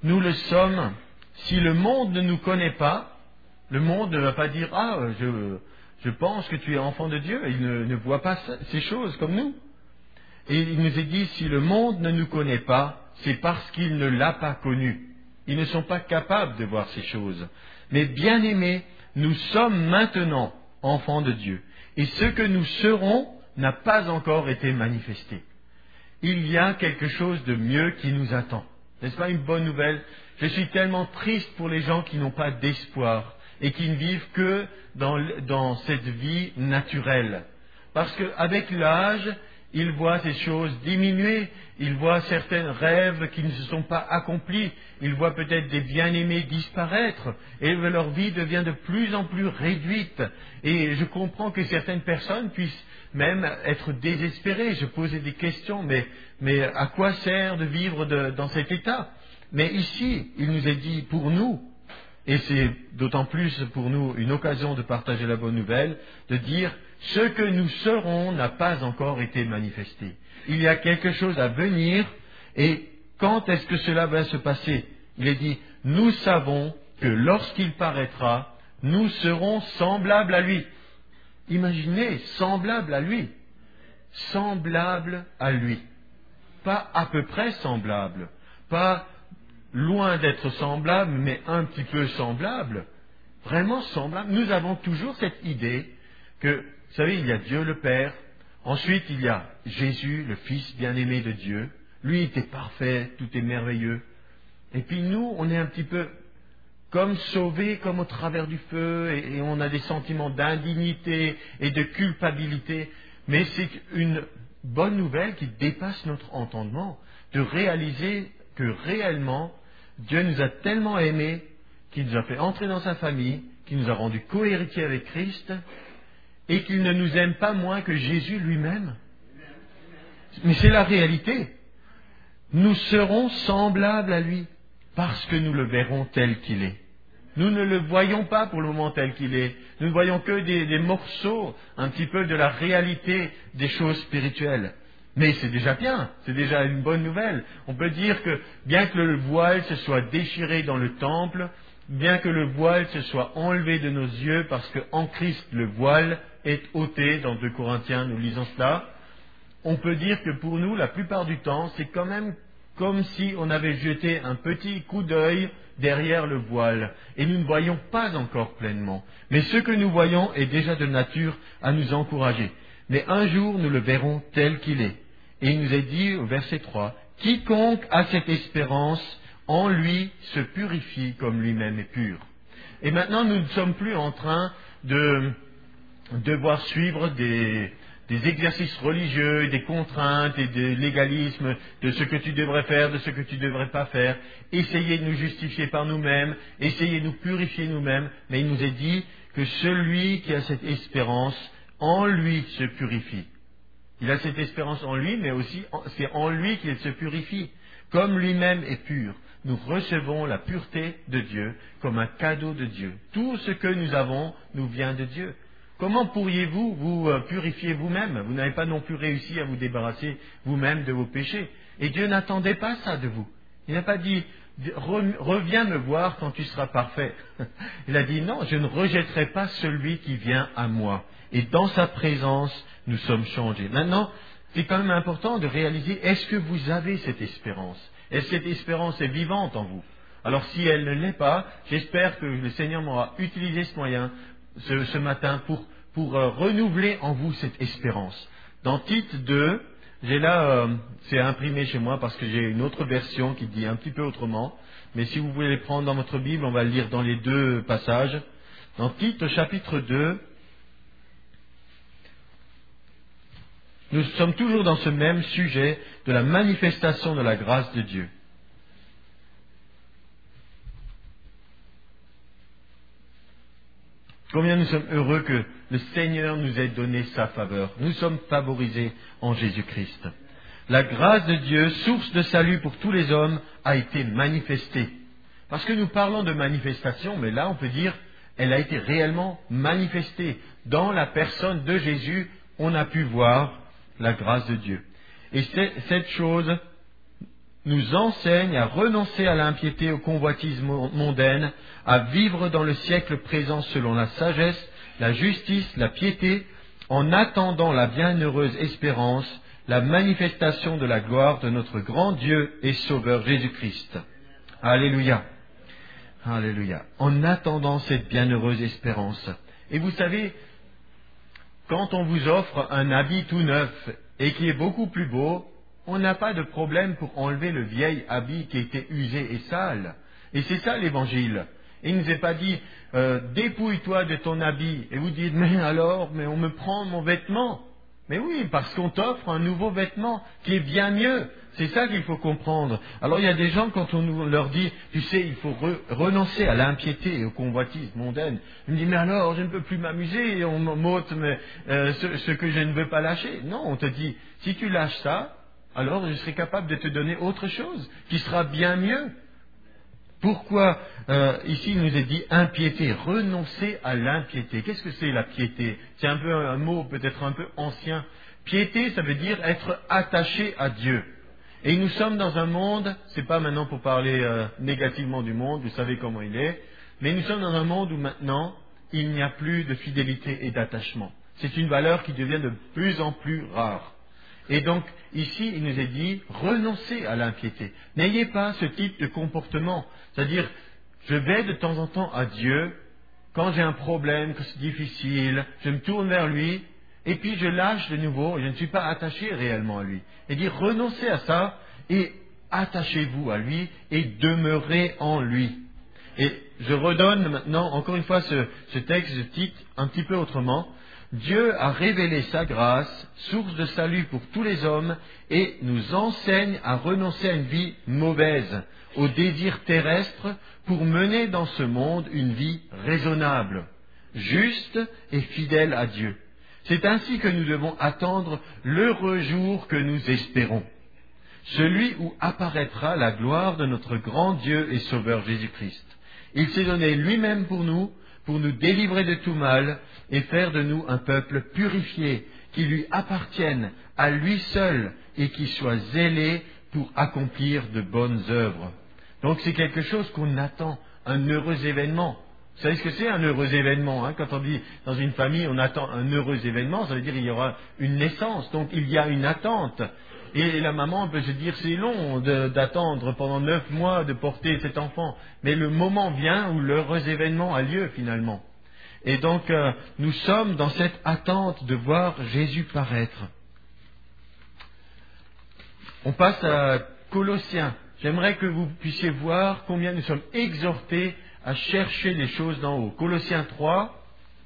nous le sommes, si le monde ne nous connaît pas, le monde ne va pas dire « Ah, je, je pense que tu es enfant de Dieu », il ne, ne voit pas ces choses comme nous. Et il nous est dit « Si le monde ne nous connaît pas, c'est parce qu'il ne l'a pas connu. » Ils ne sont pas capables de voir ces choses. Mais bien aimés, nous sommes maintenant enfants de Dieu. Et ce que nous serons n'a pas encore été manifesté. Il y a quelque chose de mieux qui nous attend. N'est-ce pas une bonne nouvelle? Je suis tellement triste pour les gens qui n'ont pas d'espoir et qui ne vivent que dans, dans cette vie naturelle. Parce qu'avec l'âge, ils voient ces choses diminuer, ils voient certains rêves qui ne se sont pas accomplis, ils voient peut-être des bien-aimés disparaître, et leur vie devient de plus en plus réduite. Et je comprends que certaines personnes puissent même être désespérées. Je posais des questions, mais, mais à quoi sert de vivre de, dans cet état? Mais ici, il nous est dit pour nous, et c'est d'autant plus pour nous une occasion de partager la bonne nouvelle, de dire ce que nous serons n'a pas encore été manifesté. Il y a quelque chose à venir, et quand est-ce que cela va se passer? Il est dit, nous savons que lorsqu'il paraîtra, nous serons semblables à lui. Imaginez, semblables à lui. Semblables à lui. Pas à peu près semblables. Pas loin d'être semblables, mais un petit peu semblables. Vraiment semblables. Nous avons toujours cette idée que, vous savez, il y a Dieu le Père. Ensuite, il y a Jésus, le Fils bien-aimé de Dieu. Lui était parfait, tout est merveilleux. Et puis nous, on est un petit peu comme sauvés, comme au travers du feu, et, et on a des sentiments d'indignité et de culpabilité. Mais c'est une bonne nouvelle qui dépasse notre entendement, de réaliser que réellement, Dieu nous a tellement aimés, qu'il nous a fait entrer dans sa famille, qu'il nous a rendus co-héritiers avec Christ, et qu'il ne nous aime pas moins que Jésus lui-même. Mais c'est la réalité. Nous serons semblables à lui, parce que nous le verrons tel qu'il est. Nous ne le voyons pas pour le moment tel qu'il est. Nous ne voyons que des, des morceaux, un petit peu de la réalité des choses spirituelles. Mais c'est déjà bien, c'est déjà une bonne nouvelle. On peut dire que bien que le voile se soit déchiré dans le temple, bien que le voile se soit enlevé de nos yeux, parce qu'en Christ le voile est ôté, dans deux Corinthiens nous lisons cela, on peut dire que pour nous, la plupart du temps, c'est quand même comme si on avait jeté un petit coup d'œil derrière le voile, et nous ne voyons pas encore pleinement. Mais ce que nous voyons est déjà de nature à nous encourager. Mais un jour, nous le verrons tel qu'il est. Et il nous est dit au verset trois, « Quiconque a cette espérance, en lui se purifie comme lui-même est pur. » Et maintenant, nous ne sommes plus en train de devoir suivre des, des exercices religieux, des contraintes et des légalismes, de ce que tu devrais faire, de ce que tu ne devrais pas faire, essayer de nous justifier par nous-mêmes, essayer de nous purifier nous-mêmes, mais il nous est dit que celui qui a cette espérance, en lui se purifie. Il a cette espérance en lui, mais aussi c'est en lui qu'il se purifie. Comme lui-même est pur, nous recevons la pureté de Dieu comme un cadeau de Dieu. Tout ce que nous avons nous vient de Dieu. Comment pourriez-vous vous purifier vous-même? Vous n'avez pas non plus réussi à vous débarrasser vous-même de vos péchés. Et Dieu n'attendait pas ça de vous. Il n'a pas dit « reviens me voir quand tu seras parfait ». Il a dit « non, je ne rejetterai pas celui qui vient à moi ». Et dans sa présence, nous sommes changés. Maintenant, c'est quand même important de réaliser, est-ce que vous avez cette espérance? Est-ce que cette espérance est vivante en vous? Alors si elle ne l'est pas, j'espère que le Seigneur m'aura utilisé ce moyen ce, ce matin pour, pour euh, renouveler en vous cette espérance. Dans Tite deux, j'ai là, euh, c'est imprimé chez moi parce que j'ai une autre version qui dit un petit peu autrement, mais si vous voulez les prendre dans votre Bible, on va le lire dans les deux passages. Dans Tite chapitre deux, nous sommes toujours dans ce même sujet de la manifestation de la grâce de Dieu. Combien nous sommes heureux que le Seigneur nous ait donné sa faveur. Nous sommes favorisés en Jésus-Christ. La grâce de Dieu, source de salut pour tous les hommes, a été manifestée. Parce que nous parlons de manifestation, mais là on peut dire, elle a été réellement manifestée. Dans la personne de Jésus, on a pu voir la grâce de Dieu. Et cette chose nous enseigne à renoncer à l'impiété, aux convoitises mondaines, à vivre dans le siècle présent selon la sagesse, la justice, la piété, en attendant la bienheureuse espérance, la manifestation de la gloire de notre grand Dieu et Sauveur Jésus-Christ. Alléluia. Alléluia. En attendant cette bienheureuse espérance. Et vous savez, quand on vous offre un habit tout neuf et qui est beaucoup plus beau, on n'a pas de problème pour enlever le vieil habit qui était usé et sale. Et c'est ça l'évangile. Il ne nous est pas dit, euh, dépouille-toi de ton habit. Et vous dites, mais alors, mais on me prend mon vêtement. Mais oui, parce qu'on t'offre un nouveau vêtement qui est bien mieux. C'est ça qu'il faut comprendre. Alors il y a des gens, quand on leur dit, tu sais, il faut re- renoncer à l'impiété et aux convoitises mondaines. Ils me disent, mais alors, je ne peux plus m'amuser, et on m'ôte mais, euh, ce, ce que je ne veux pas lâcher. Non, on te dit, si tu lâches ça, alors je serai capable de te donner autre chose, qui sera bien mieux. Pourquoi euh, ici il nous est dit impiété, renoncer à l'impiété. Qu'est-ce que c'est la piété? C'est un peu un mot peut-être un peu ancien. Piété, ça veut dire être attaché à Dieu. Et nous sommes dans un monde, c'est pas maintenant pour parler euh, négativement du monde, vous savez comment il est, mais nous sommes dans un monde où maintenant il n'y a plus de fidélité et d'attachement. C'est une valeur qui devient de plus en plus rare. Et donc, ici, il nous est dit, renoncez à l'impiété. N'ayez pas ce type de comportement. C'est-à-dire, je vais de temps en temps à Dieu, quand j'ai un problème, que c'est difficile, je me tourne vers lui, et puis je lâche de nouveau, je ne suis pas attaché réellement à lui. Et dire, renoncez à ça, et attachez-vous à lui, et demeurez en lui. Et je redonne maintenant, encore une fois, ce, ce texte, je titre un petit peu autrement. Dieu a révélé sa grâce, source de salut pour tous les hommes, et nous enseigne à renoncer à une vie mauvaise, aux désirs terrestres, pour mener dans ce monde une vie raisonnable, juste et fidèle à Dieu. C'est ainsi que nous devons attendre l'heureux jour que nous espérons, celui où apparaîtra la gloire de notre grand Dieu et Sauveur Jésus-Christ. Il s'est donné lui-même pour nous, pour nous délivrer de tout mal et faire de nous un peuple purifié, qui lui appartienne à lui seul et qui soit zélé pour accomplir de bonnes œuvres. Donc c'est quelque chose qu'on attend, un heureux événement. Vous savez ce que c'est un heureux événement, hein? Quand on dit dans une famille on attend un heureux événement, ça veut dire qu'il y aura une naissance, donc il y a une attente. Et la maman peut se dire c'est long de, d'attendre pendant neuf mois de porter cet enfant, mais le moment vient où l'heureux événement a lieu finalement. Et donc euh, nous sommes dans cette attente de voir Jésus paraître. On passe à Colossiens. J'aimerais que vous puissiez voir combien nous sommes exhortés à chercher les choses d'en haut. Colossiens trois.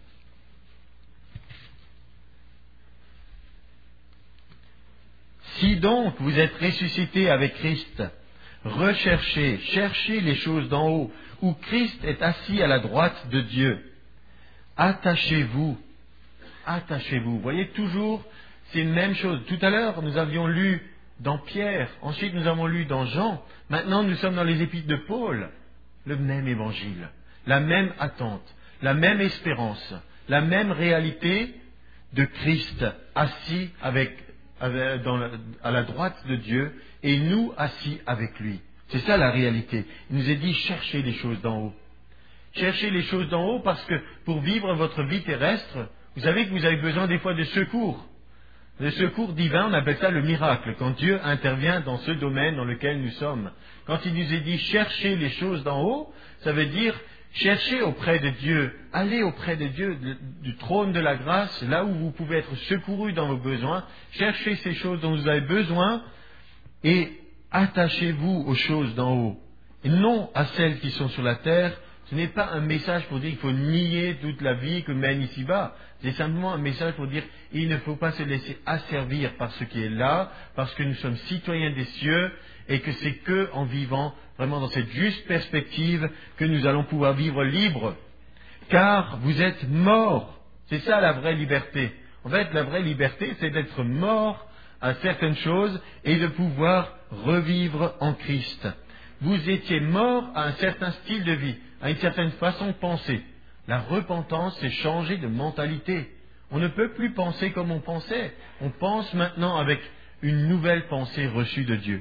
Si donc vous êtes ressuscités avec Christ, recherchez, cherchez les choses d'en haut, où Christ est assis à la droite de Dieu. Attachez-vous, attachez-vous. Vous voyez, toujours, c'est une même chose. Tout à l'heure, nous avions lu dans Pierre, ensuite nous avons lu dans Jean, maintenant nous sommes dans les épîtres de Paul. Le même évangile, la même attente, la même espérance, la même réalité de Christ assis avec, avec, dans la, à la droite de Dieu et nous assis avec lui. C'est ça la réalité. Il nous est dit cherchez les choses d'en haut. Cherchez les choses d'en haut parce que pour vivre votre vie terrestre, vous savez que vous avez besoin des fois de secours. Le secours divin, on appelle ça le miracle, quand Dieu intervient dans ce domaine dans lequel nous sommes. Quand il nous est dit chercher les choses d'en haut, ça veut dire chercher auprès de Dieu, aller auprès de Dieu, du trône de la grâce, là où vous pouvez être secourus dans vos besoins, cherchez ces choses dont vous avez besoin et attachez-vous aux choses d'en haut, et non à celles qui sont sur la terre. Ce n'est pas un message pour dire qu'il faut nier toute la vie que mène ici-bas. C'est simplement un message pour dire qu'il ne faut pas se laisser asservir par ce qui est là, parce que nous sommes citoyens des cieux et que c'est que en vivant vraiment dans cette juste perspective que nous allons pouvoir vivre libres. Car vous êtes morts. C'est ça la vraie liberté. En fait, la vraie liberté, c'est d'être mort à certaines choses et de pouvoir revivre en Christ. Vous étiez morts à un certain style de vie, à une certaine façon de penser. La repentance, c'est changer de mentalité. On ne peut plus penser comme on pensait. On pense maintenant avec une nouvelle pensée reçue de Dieu.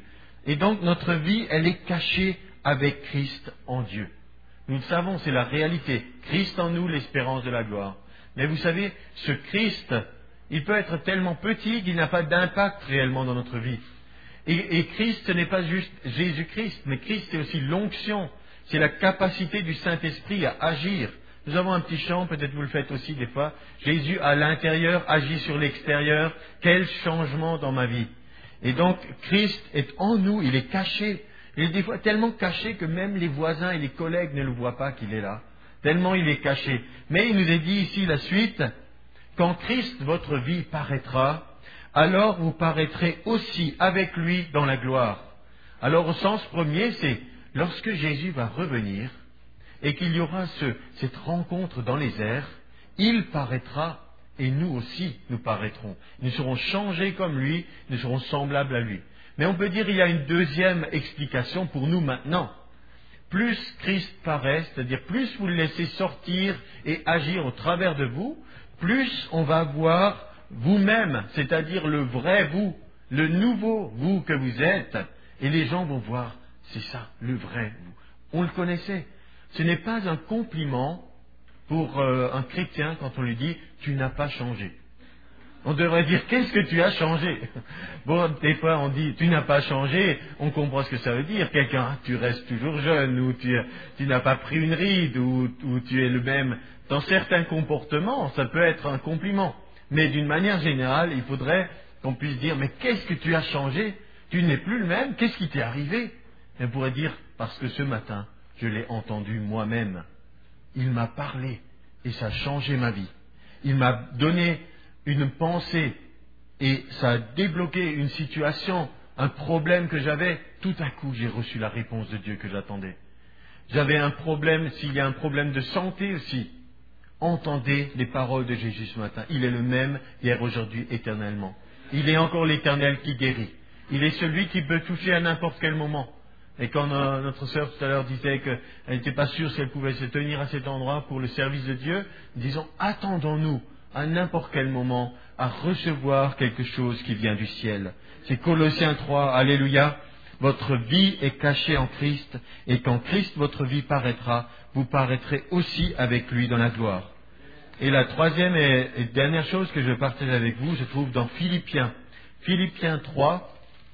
Et donc notre vie, elle est cachée avec Christ en Dieu. Nous le savons, c'est la réalité. Christ en nous, l'espérance de la gloire. Mais vous savez, ce Christ, il peut être tellement petit qu'il n'a pas d'impact réellement dans notre vie. Et, et Christ, ce n'est pas juste Jésus-Christ, mais Christ, c'est aussi l'onction. C'est la capacité du Saint-Esprit à agir. Nous avons un petit chant, peut-être vous le faites aussi des fois. Jésus à l'intérieur agit sur l'extérieur. Quel changement dans ma vie. Et donc, Christ est en nous, il est caché. Il est des fois tellement caché que même les voisins et les collègues ne le voient pas qu'il est là. Tellement il est caché. Mais il nous est dit ici la suite, quand Christ, votre vie, paraîtra, alors vous paraîtrez aussi avec lui dans la gloire. Alors au sens premier, c'est lorsque Jésus va revenir et qu'il y aura ce, cette rencontre dans les airs, il paraîtra et nous aussi nous paraîtrons. Nous serons changés comme lui, nous serons semblables à lui. Mais on peut dire qu'il y a une deuxième explication pour nous maintenant. Plus Christ paraît, c'est-à-dire plus vous le laissez sortir et agir au travers de vous, plus on va voir vous-même, c'est-à-dire le vrai vous, le nouveau vous que vous êtes, et les gens vont voir, c'est ça, le vrai vous. On le connaissait. Ce n'est pas un compliment pour euh, un chrétien quand on lui dit « tu n'as pas changé ». On devrait dire « qu'est-ce que tu as changé ?» Bon, des fois on dit « tu n'as pas changé », on comprend ce que ça veut dire. Quelqu'un ah, « tu restes toujours jeune » ou tu, « tu n'as pas pris une ride » ou, ou « tu es le même ». Dans certains comportements, ça peut être un compliment. Mais d'une manière générale, il faudrait qu'on puisse dire « mais qu'est-ce que tu as changé ? Tu n'es plus le même, qu'est-ce qui t'est arrivé ?» Et on pourrait dire « parce que ce matin, je l'ai entendu moi-même. Il m'a parlé et ça a changé ma vie. Il m'a donné une pensée et ça a débloqué une situation, un problème que j'avais. Tout à coup, j'ai reçu la réponse de Dieu que j'attendais. J'avais un problème, s'il y a un problème de santé aussi. Entendez les paroles de Jésus ce matin. Il est le même hier, aujourd'hui, éternellement. Il est encore l'Éternel qui guérit. Il est celui qui peut toucher à n'importe quel moment. Et quand euh, notre sœur tout à l'heure disait qu'elle n'était pas sûre si elle pouvait se tenir à cet endroit pour le service de Dieu, disons, attendons-nous à n'importe quel moment à recevoir quelque chose qui vient du ciel. C'est Colossiens trois, alléluia. Votre vie est cachée en Christ, et quand Christ, votre vie, paraîtra, vous paraîtrez aussi avec lui dans la gloire. Et la troisième et, et dernière chose que je partage avec vous se trouve dans Philippiens. Philippiens trois,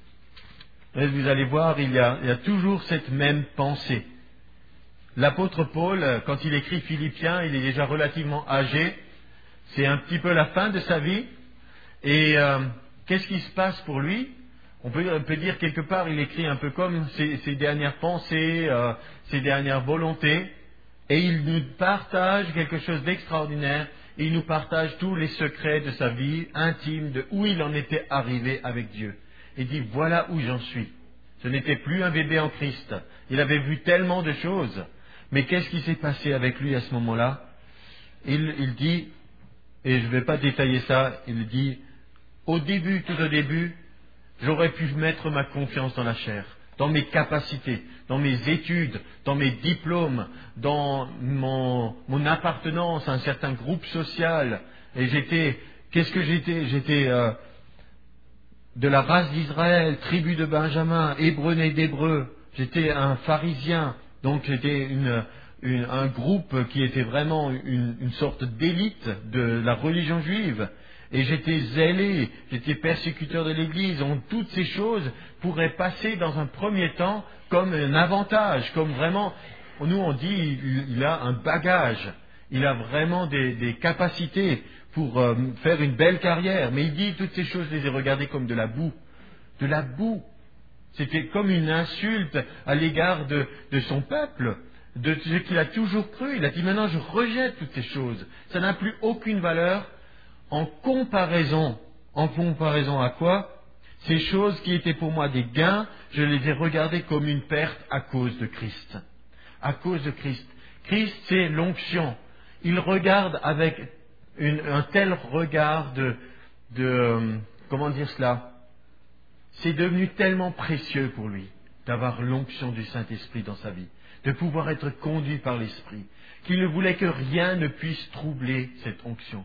vous allez voir, il y a, il y a toujours cette même pensée. L'apôtre Paul, quand il écrit Philippiens, il est déjà relativement âgé. C'est un petit peu la fin de sa vie. Et euh, qu'est-ce qui se passe pour lui ? On peut, on peut dire quelque part, il écrit un peu comme ses, ses dernières pensées, euh, ses dernières volontés. Et il nous partage quelque chose d'extraordinaire. Et il nous partage tous les secrets de sa vie intime, de où il en était arrivé avec Dieu. Il dit, voilà où j'en suis. Ce n'était plus un bébé en Christ. Il avait vu tellement de choses. Mais qu'est-ce qui s'est passé avec lui à ce moment-là ? il, il dit, et je ne vais pas détailler ça, il dit, au début, tout au début, j'aurais pu mettre ma confiance dans la chair, dans mes capacités, dans mes études, dans mes diplômes, dans mon, mon appartenance à un certain groupe social. Et j'étais, qu'est-ce que j'étais ? J'étais euh, de la race d'Israël, tribu de Benjamin, hébreu né d'hébreu. J'étais un pharisien, donc j'étais une, une, un groupe qui était vraiment une, une sorte d'élite de la religion juive. Et j'étais zélé, j'étais persécuteur de l'Église. On, toutes ces choses pourraient passer dans un premier temps comme un avantage, comme vraiment, nous on dit, il, il a un bagage, il a vraiment des, des capacités pour euh, faire une belle carrière. Mais il dit, toutes ces choses, je les ai regardées comme de la boue. De la boue. C'était comme une insulte à l'égard de, de son peuple, de ce qu'il a toujours cru. Il a dit, maintenant je rejette toutes ces choses. Ça n'a plus aucune valeur. En comparaison, en comparaison à quoi ? Ces choses qui étaient pour moi des gains, je les ai regardées comme une perte à cause de Christ. À cause de Christ. Christ, c'est l'onction. Il regarde avec une, un tel regard de, de euh, comment dire cela ? C'est devenu tellement précieux pour lui d'avoir l'onction du Saint-Esprit dans sa vie, de pouvoir être conduit par l'Esprit, qu'il ne voulait que rien ne puisse troubler cette onction.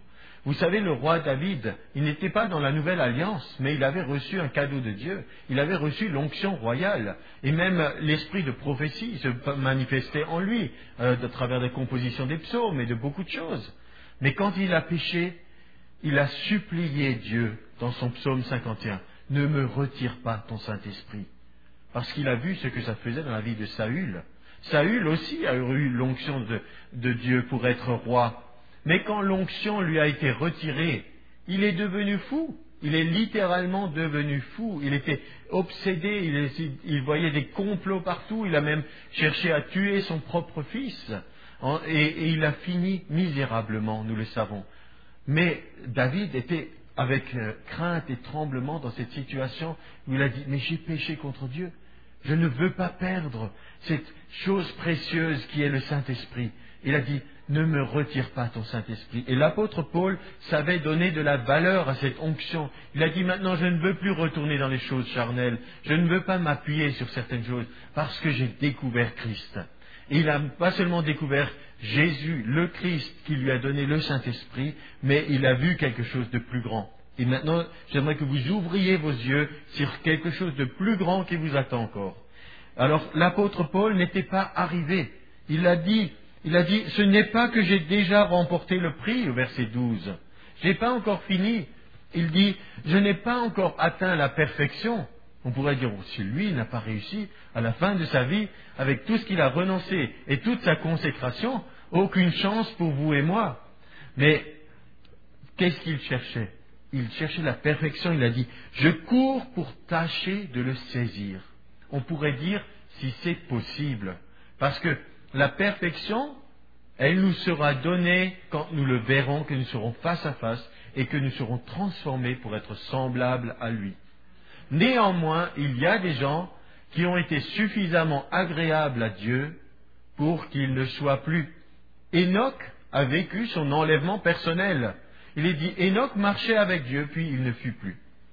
Vous savez, le roi David, il n'était pas dans la nouvelle alliance, mais il avait reçu un cadeau de Dieu. Il avait reçu l'onction royale. Et même l'esprit de prophétie se manifestait en lui, euh, à travers des compositions des psaumes et de beaucoup de choses. Mais quand il a péché, il a supplié Dieu dans son psaume cinquante et un, « Ne me retire pas ton Saint-Esprit ». Parce qu'il a vu ce que ça faisait dans la vie de Saül. Saül aussi a eu l'onction de, de Dieu pour être roi. Mais quand l'onction lui a été retirée, il est devenu fou. Il est littéralement devenu fou. Il était obsédé, il, est, il voyait des complots partout. Il a même cherché à tuer son propre fils. Et, et il a fini misérablement, nous le savons. Mais David était avec crainte et tremblement dans cette situation où il a dit « Mais j'ai péché contre Dieu. Je ne veux pas perdre cette chose précieuse qui est le Saint-Esprit. » Il a dit « Ne me retire pas ton Saint-Esprit. » Et l'apôtre Paul savait donner de la valeur à cette onction. Il a dit « Maintenant, je ne veux plus retourner dans les choses charnelles. Je ne veux pas m'appuyer sur certaines choses parce que j'ai découvert Christ. » Et il n'a pas seulement découvert Jésus, le Christ, qui lui a donné le Saint-Esprit, mais il a vu quelque chose de plus grand. Et maintenant, j'aimerais que vous ouvriez vos yeux sur quelque chose de plus grand qui vous attend encore. Alors, l'apôtre Paul n'était pas arrivé. Il a dit, il a dit, ce n'est pas que j'ai déjà remporté le prix, au verset douze. Je n'ai pas encore fini. Il dit, je n'ai pas encore atteint la perfection. On pourrait dire, oh, si lui n'a pas réussi à la fin de sa vie, avec tout ce qu'il a renoncé et toute sa consécration, aucune chance pour vous et moi. Mais qu'est-ce qu'il cherchait? Il cherchait la perfection. Il a dit, je cours pour tâcher de le saisir. On pourrait dire, si c'est possible. Parce que la perfection, elle nous sera donnée quand nous le verrons, que nous serons face à face et que nous serons transformés pour être semblables à lui. Néanmoins, il y a des gens qui ont été suffisamment agréables à Dieu pour qu'il ne soit plus. Enoch a vécu son enlèvement personnel. Il est dit, Enoch marchait avec Dieu, puis il ne fut plus.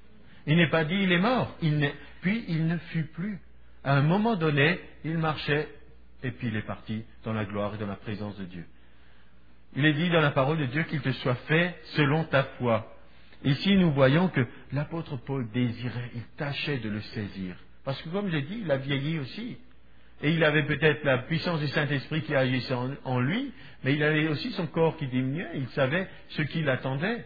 Il n'est pas dit, il est mort, il n'est... puis il ne fut plus. À un moment donné, il marchait, et puis il est parti dans la gloire et dans la présence de Dieu. Il est dit dans la parole de Dieu qu'il te soit fait selon ta foi. Ici, nous voyons que l'apôtre Paul désirait, il tâchait de le saisir. Parce que, comme j'ai dit, il a vieilli aussi. Et il avait peut-être la puissance du Saint-Esprit qui agissait en, en lui, mais il avait aussi son corps qui diminuait. Il savait ce qui l'attendait.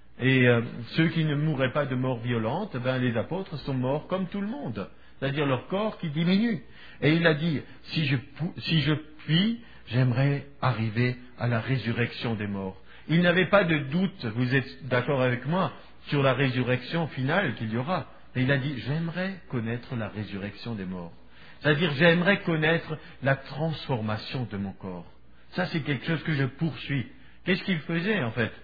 Et euh, ceux qui ne mourraient pas de mort violente, ben, les apôtres sont morts comme tout le monde. C'est-à-dire leur corps qui diminue. Et il a dit, si je, si je puis, j'aimerais arriver à la résurrection des morts. Il n'avait pas de doute, vous êtes d'accord avec moi, sur la résurrection finale qu'il y aura. Mais il a dit, j'aimerais connaître la résurrection des morts. C'est-à-dire, j'aimerais connaître la transformation de mon corps. Ça, c'est quelque chose que je poursuis. Qu'est-ce qu'il faisait, en fait?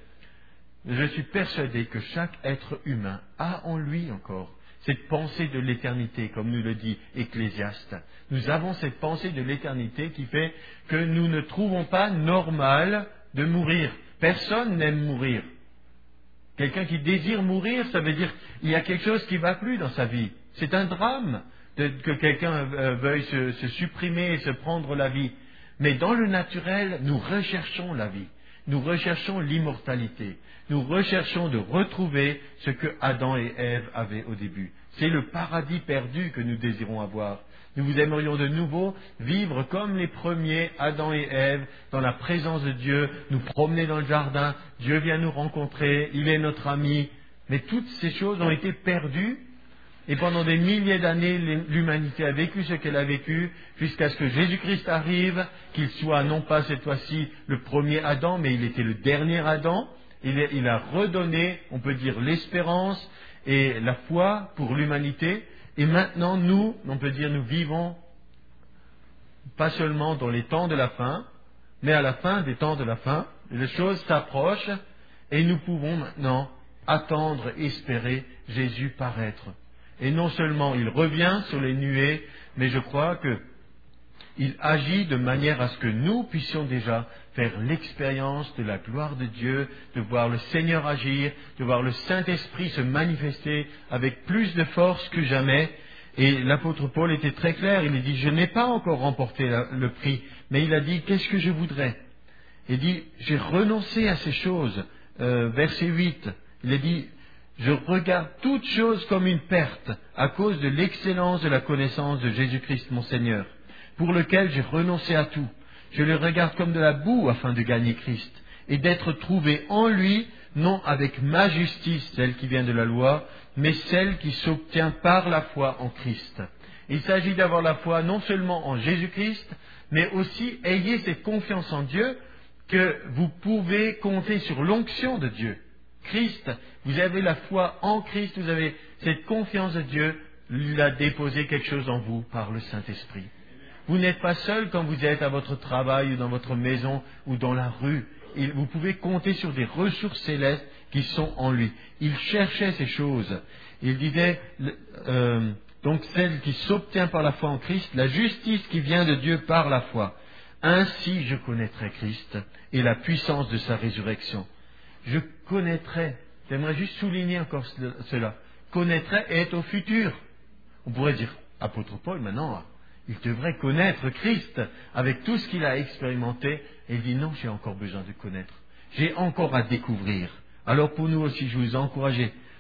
Je suis persuadé que chaque être humain a en lui encore cette pensée de l'éternité, comme nous le dit Ecclésiaste. Nous avons cette pensée de l'éternité qui fait que nous ne trouvons pas normal de mourir. Personne n'aime mourir. Quelqu'un qui désire mourir, ça veut dire qu'il y a quelque chose qui ne va plus dans sa vie. C'est un drame de, que quelqu'un euh, veuille se, se supprimer et se prendre la vie. Mais dans le naturel, nous recherchons la vie. Nous recherchons l'immortalité. Nous recherchons de retrouver ce que Adam et Ève avaient au début. C'est le paradis perdu que nous désirons avoir. Nous vous aimerions de nouveau vivre comme les premiers Adam et Ève, dans la présence de Dieu, nous promener dans le jardin, Dieu vient nous rencontrer, il est notre ami. Mais toutes ces choses ont été perdues, et pendant des milliers d'années, l'humanité a vécu ce qu'elle a vécu, jusqu'à ce que Jésus-Christ arrive, qu'il soit non pas cette fois-ci le premier Adam, mais il était le dernier Adam. Il, il a redonné, on peut dire, l'espérance et la foi pour l'humanité. Et maintenant, nous, on peut dire, nous vivons pas seulement dans les temps de la fin, mais à la fin des temps de la fin. Les choses s'approchent et nous pouvons maintenant attendre, espérer Jésus paraître. Et non seulement il revient sur les nuées, mais je crois qu'il agit de manière à ce que nous puissions déjà faire l'expérience de la gloire de Dieu, de voir le Seigneur agir, de voir le Saint-Esprit se manifester avec plus de force que jamais. Et l'apôtre Paul était très clair, il a dit, je n'ai pas encore remporté la, le prix, mais il a dit, qu'est-ce que je voudrais? Il dit, j'ai renoncé à ces choses, euh, verset huit, il est dit « Je regarde toute chose comme une perte à cause de l'excellence de la connaissance de Jésus-Christ mon Seigneur, pour lequel j'ai renoncé à tout. Je le regarde comme de la boue afin de gagner Christ, et d'être trouvé en lui, non avec ma justice, celle qui vient de la loi, mais celle qui s'obtient par la foi en Christ. » Il s'agit d'avoir la foi non seulement en Jésus-Christ, mais aussi ayez cette confiance en Dieu que vous pouvez compter sur l'onction de Dieu. Christ, vous avez la foi en Christ, vous avez cette confiance de Dieu, il a déposé quelque chose en vous par le Saint-Esprit. Vous n'êtes pas seul quand vous êtes à votre travail ou dans votre maison ou dans la rue. Il, vous pouvez compter sur des ressources célestes qui sont en lui. Il cherchait ces choses. Il disait, euh, donc celle qui s'obtient par la foi en Christ, la justice qui vient de Dieu par la foi. Ainsi je connaîtrai Christ et la puissance de sa résurrection. Je connaîtrai, j'aimerais juste souligner encore cela, connaîtrai et est au futur. On pourrait dire, apôtre Paul, maintenant, il devrait connaître Christ avec tout ce qu'il a expérimenté. Et il dit, non, j'ai encore besoin de connaître. J'ai encore à découvrir. Alors pour nous aussi, je vous encourage,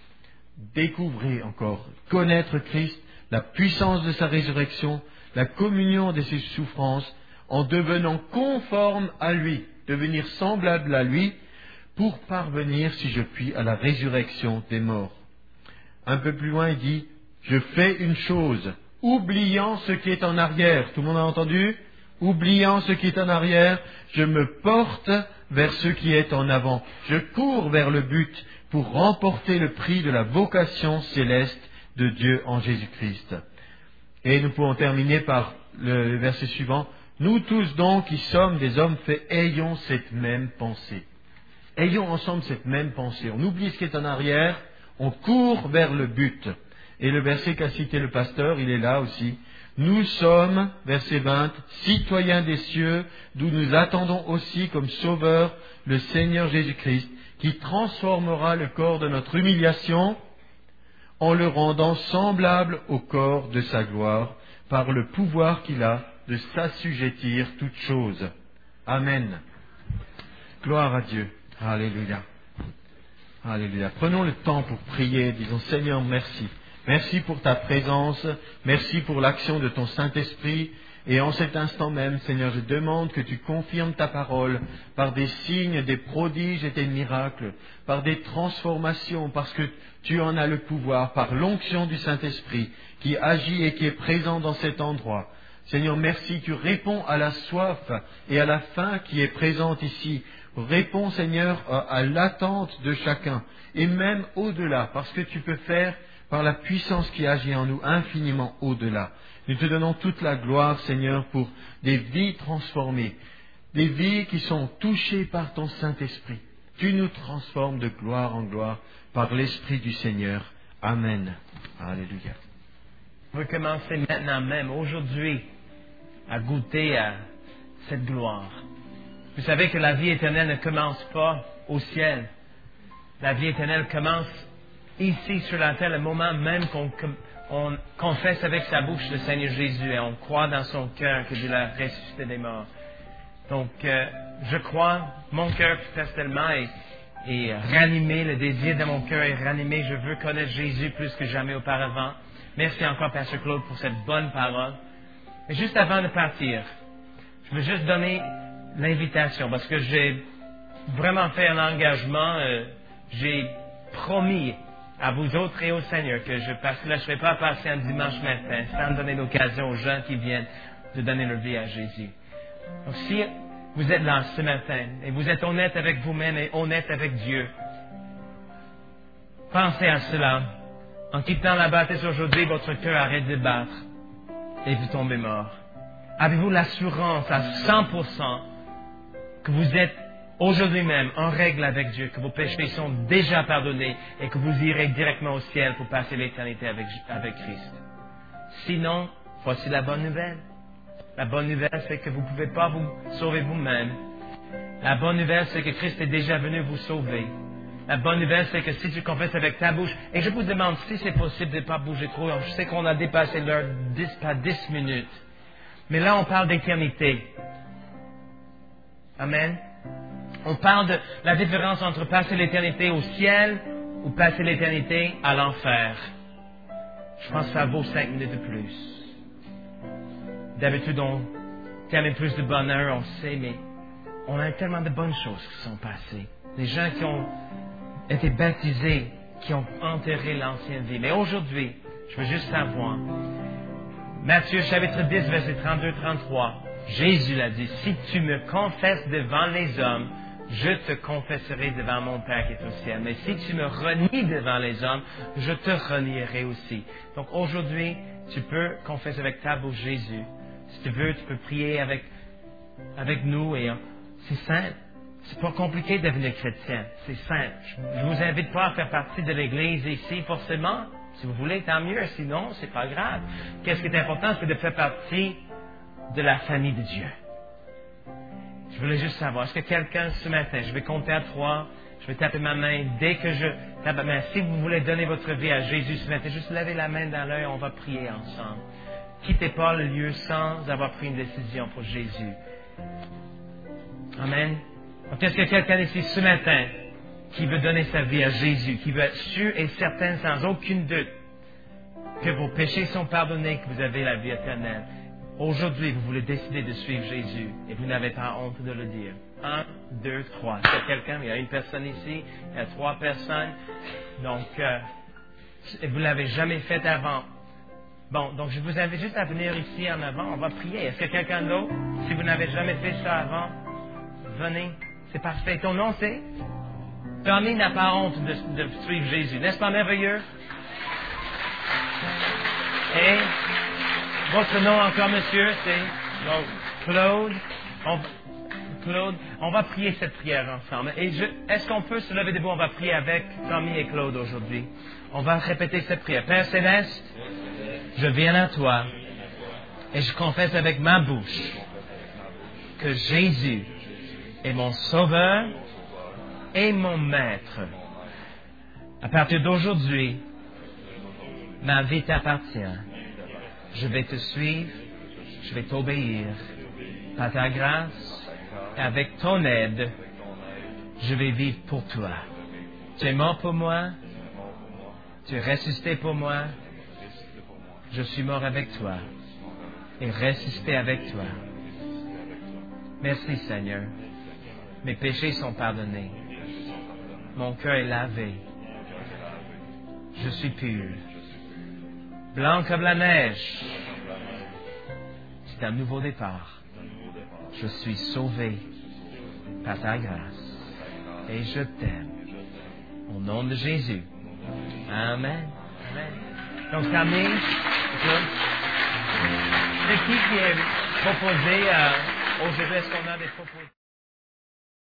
découvrez encore, connaître Christ, la puissance de sa résurrection, la communion de ses souffrances, en devenant conforme à lui, devenir semblable à lui, pour parvenir, si je puis, à la résurrection des morts. Un peu plus loin, il dit, je fais une chose, oubliant ce qui est en arrière. Tout le monde a entendu? Oubliant ce qui est en arrière, je me porte vers ce qui est en avant. Je cours vers le but pour remporter le prix de la vocation céleste de Dieu en Jésus-Christ. Et nous pouvons terminer par le verset suivant. Nous tous donc qui sommes des hommes faits, ayons cette même pensée. Ayons ensemble cette même pensée. On oublie ce qui est en arrière, on court vers le but. Et le verset qu'a cité le pasteur, il est là aussi. Nous sommes, verset vingt, citoyens des cieux, d'où nous attendons aussi comme sauveur le Seigneur Jésus-Christ, qui transformera le corps de notre humiliation en le rendant semblable au corps de sa gloire, par le pouvoir qu'il a de s'assujettir toutes choses. Amen. Gloire à Dieu. Alléluia. Alléluia. Prenons le temps pour prier, disons Seigneur, merci. Merci pour ta présence, merci pour l'action de ton Saint-Esprit. Et en cet instant même, Seigneur, je demande que tu confirmes ta parole par des signes, des prodiges et des miracles, par des transformations, parce que tu en as le pouvoir, par l'onction du Saint-Esprit qui agit et qui est présent dans cet endroit. Seigneur, merci, tu réponds à la soif et à la faim qui est présente ici. Réponds, Seigneur, à l'attente de chacun, et même au-delà, parce que tu peux faire par la puissance qui agit en nous infiniment au-delà. Nous te donnons toute la gloire, Seigneur, pour des vies transformées, des vies qui sont touchées par ton Saint-Esprit. Tu nous transformes de gloire en gloire par l'Esprit du Seigneur. Amen. Alléluia. On veut commencer maintenant même, aujourd'hui, à goûter à cette gloire. Vous savez que la vie éternelle ne commence pas au ciel. La vie éternelle commence ici sur la terre, le moment même qu'on on confesse avec sa bouche le Seigneur Jésus et on croit dans son cœur que Dieu l'a ressuscité des morts. Donc, euh, je crois, mon cœur personnellement est, est ranimé, le désir de mon cœur est ranimé. Je veux connaître Jésus plus que jamais auparavant. Merci encore, Pasteur Claude, pour cette bonne parole. Mais juste avant de partir, je veux juste donner l'invitation parce que j'ai vraiment fait un engagement. Euh, j'ai promis à vous autres et au Seigneur que je ne laisserai pas passer un dimanche matin sans donner l'occasion aux gens qui viennent de donner leur vie à Jésus. Donc si vous êtes là ce matin et vous êtes honnête avec vous-même et honnête avec Dieu, pensez à cela. En quittant la bâtisse aujourd'hui, votre cœur arrête de battre et vous tombez mort. Avez-vous l'assurance à cent pour cent que vous êtes aujourd'hui même en règle avec Dieu, que vos péchés sont déjà pardonnés et que vous irez directement au ciel pour passer l'éternité avec, avec Christ? Sinon, voici la bonne nouvelle. La bonne nouvelle, c'est que vous ne pouvez pas vous sauver vous-même. La bonne nouvelle, c'est que Christ est déjà venu vous sauver. La bonne nouvelle, c'est que si tu confesses avec ta bouche, et je vous demande si c'est possible de ne pas bouger trop, je sais qu'on a dépassé l'heure dix, pas dix minutes, mais là on parle d'éternité. Amen. On parle de la différence entre passer l'éternité au ciel ou passer l'éternité à l'enfer. Je pense que ça vaut cinq minutes de plus. D'habitude, on termine plus de bonheur, on sait, mais on a tellement de bonnes choses qui sont passées. Des gens qui ont été baptisés, qui ont enterré l'ancienne vie. Mais aujourd'hui, je veux juste savoir, Matthieu chapitre dix, verset trente-deux trente-trois, Jésus l'a dit, si tu me confesses devant les hommes, je te confesserai devant mon Père qui est au ciel. Mais si tu me renies devant les hommes, je te renierai aussi. Donc aujourd'hui, tu peux confesser avec ta bouche Jésus. Si tu veux, tu peux prier avec, avec nous. Et c'est simple. C'est pas compliqué de devenir chrétien. C'est simple. Je ne vous invite pas à faire partie de l'Église ici, forcément. Si vous voulez, tant mieux. Sinon, c'est pas grave. Qu'est-ce qui est important, c'est de faire partie de la famille de Dieu. Je voulais juste savoir, est-ce que quelqu'un ce matin, je vais compter à trois, je vais taper ma main, dès que je tape ma main, si vous voulez donner votre vie à Jésus ce matin, juste levez la main dans l'œil, on va prier ensemble. Quittez pas le lieu sans avoir pris une décision pour Jésus. Amen. Donc, est-ce qu'il y a quelqu'un ici ce matin qui veut donner sa vie à Jésus, qui veut être sûr et certain, sans aucune doute, que vos péchés sont pardonnés, que vous avez la vie éternelle? Aujourd'hui, vous voulez décider de suivre Jésus et vous n'avez pas honte de le dire. Un, deux, trois. Il y a quelqu'un, il y a une personne ici, il y a trois personnes. Donc, euh, vous ne l'avez jamais fait avant. Bon, donc je vous invite juste à venir ici en avant. On va prier. Est-ce qu'il y a quelqu'un d'autre? Si vous n'avez jamais fait ça avant, venez. C'est parfait. Ton nom, c'est? Tommy n'a pas honte de, de suivre Jésus. N'est-ce pas merveilleux? Et votre nom encore, monsieur, c'est Claude. On, Claude, on va prier cette prière ensemble. Et je, est-ce qu'on peut se lever debout? On va prier avec Tommy et Claude aujourd'hui. On va répéter cette prière. Père Céleste, je viens à toi et je confesse avec ma bouche que Jésus est mon sauveur et mon maître. À partir d'aujourd'hui, ma vie t'appartient. Je vais te suivre, je vais t'obéir. Par ta grâce, et avec ton aide, je vais vivre pour toi. Tu es mort pour moi, tu es ressuscité pour moi, je suis mort avec toi et ressuscité avec toi. Merci Seigneur, mes péchés sont pardonnés, mon cœur est lavé, je suis pur. Blanc comme la neige. C'est un nouveau départ. Je suis sauvé par ta grâce. Et je t'aime. Au nom de Jésus. Amen. Amen. Donc, Camille, c'est qui qui est proposé euh, aujourd'hui? Est-ce qu'on a des propositions?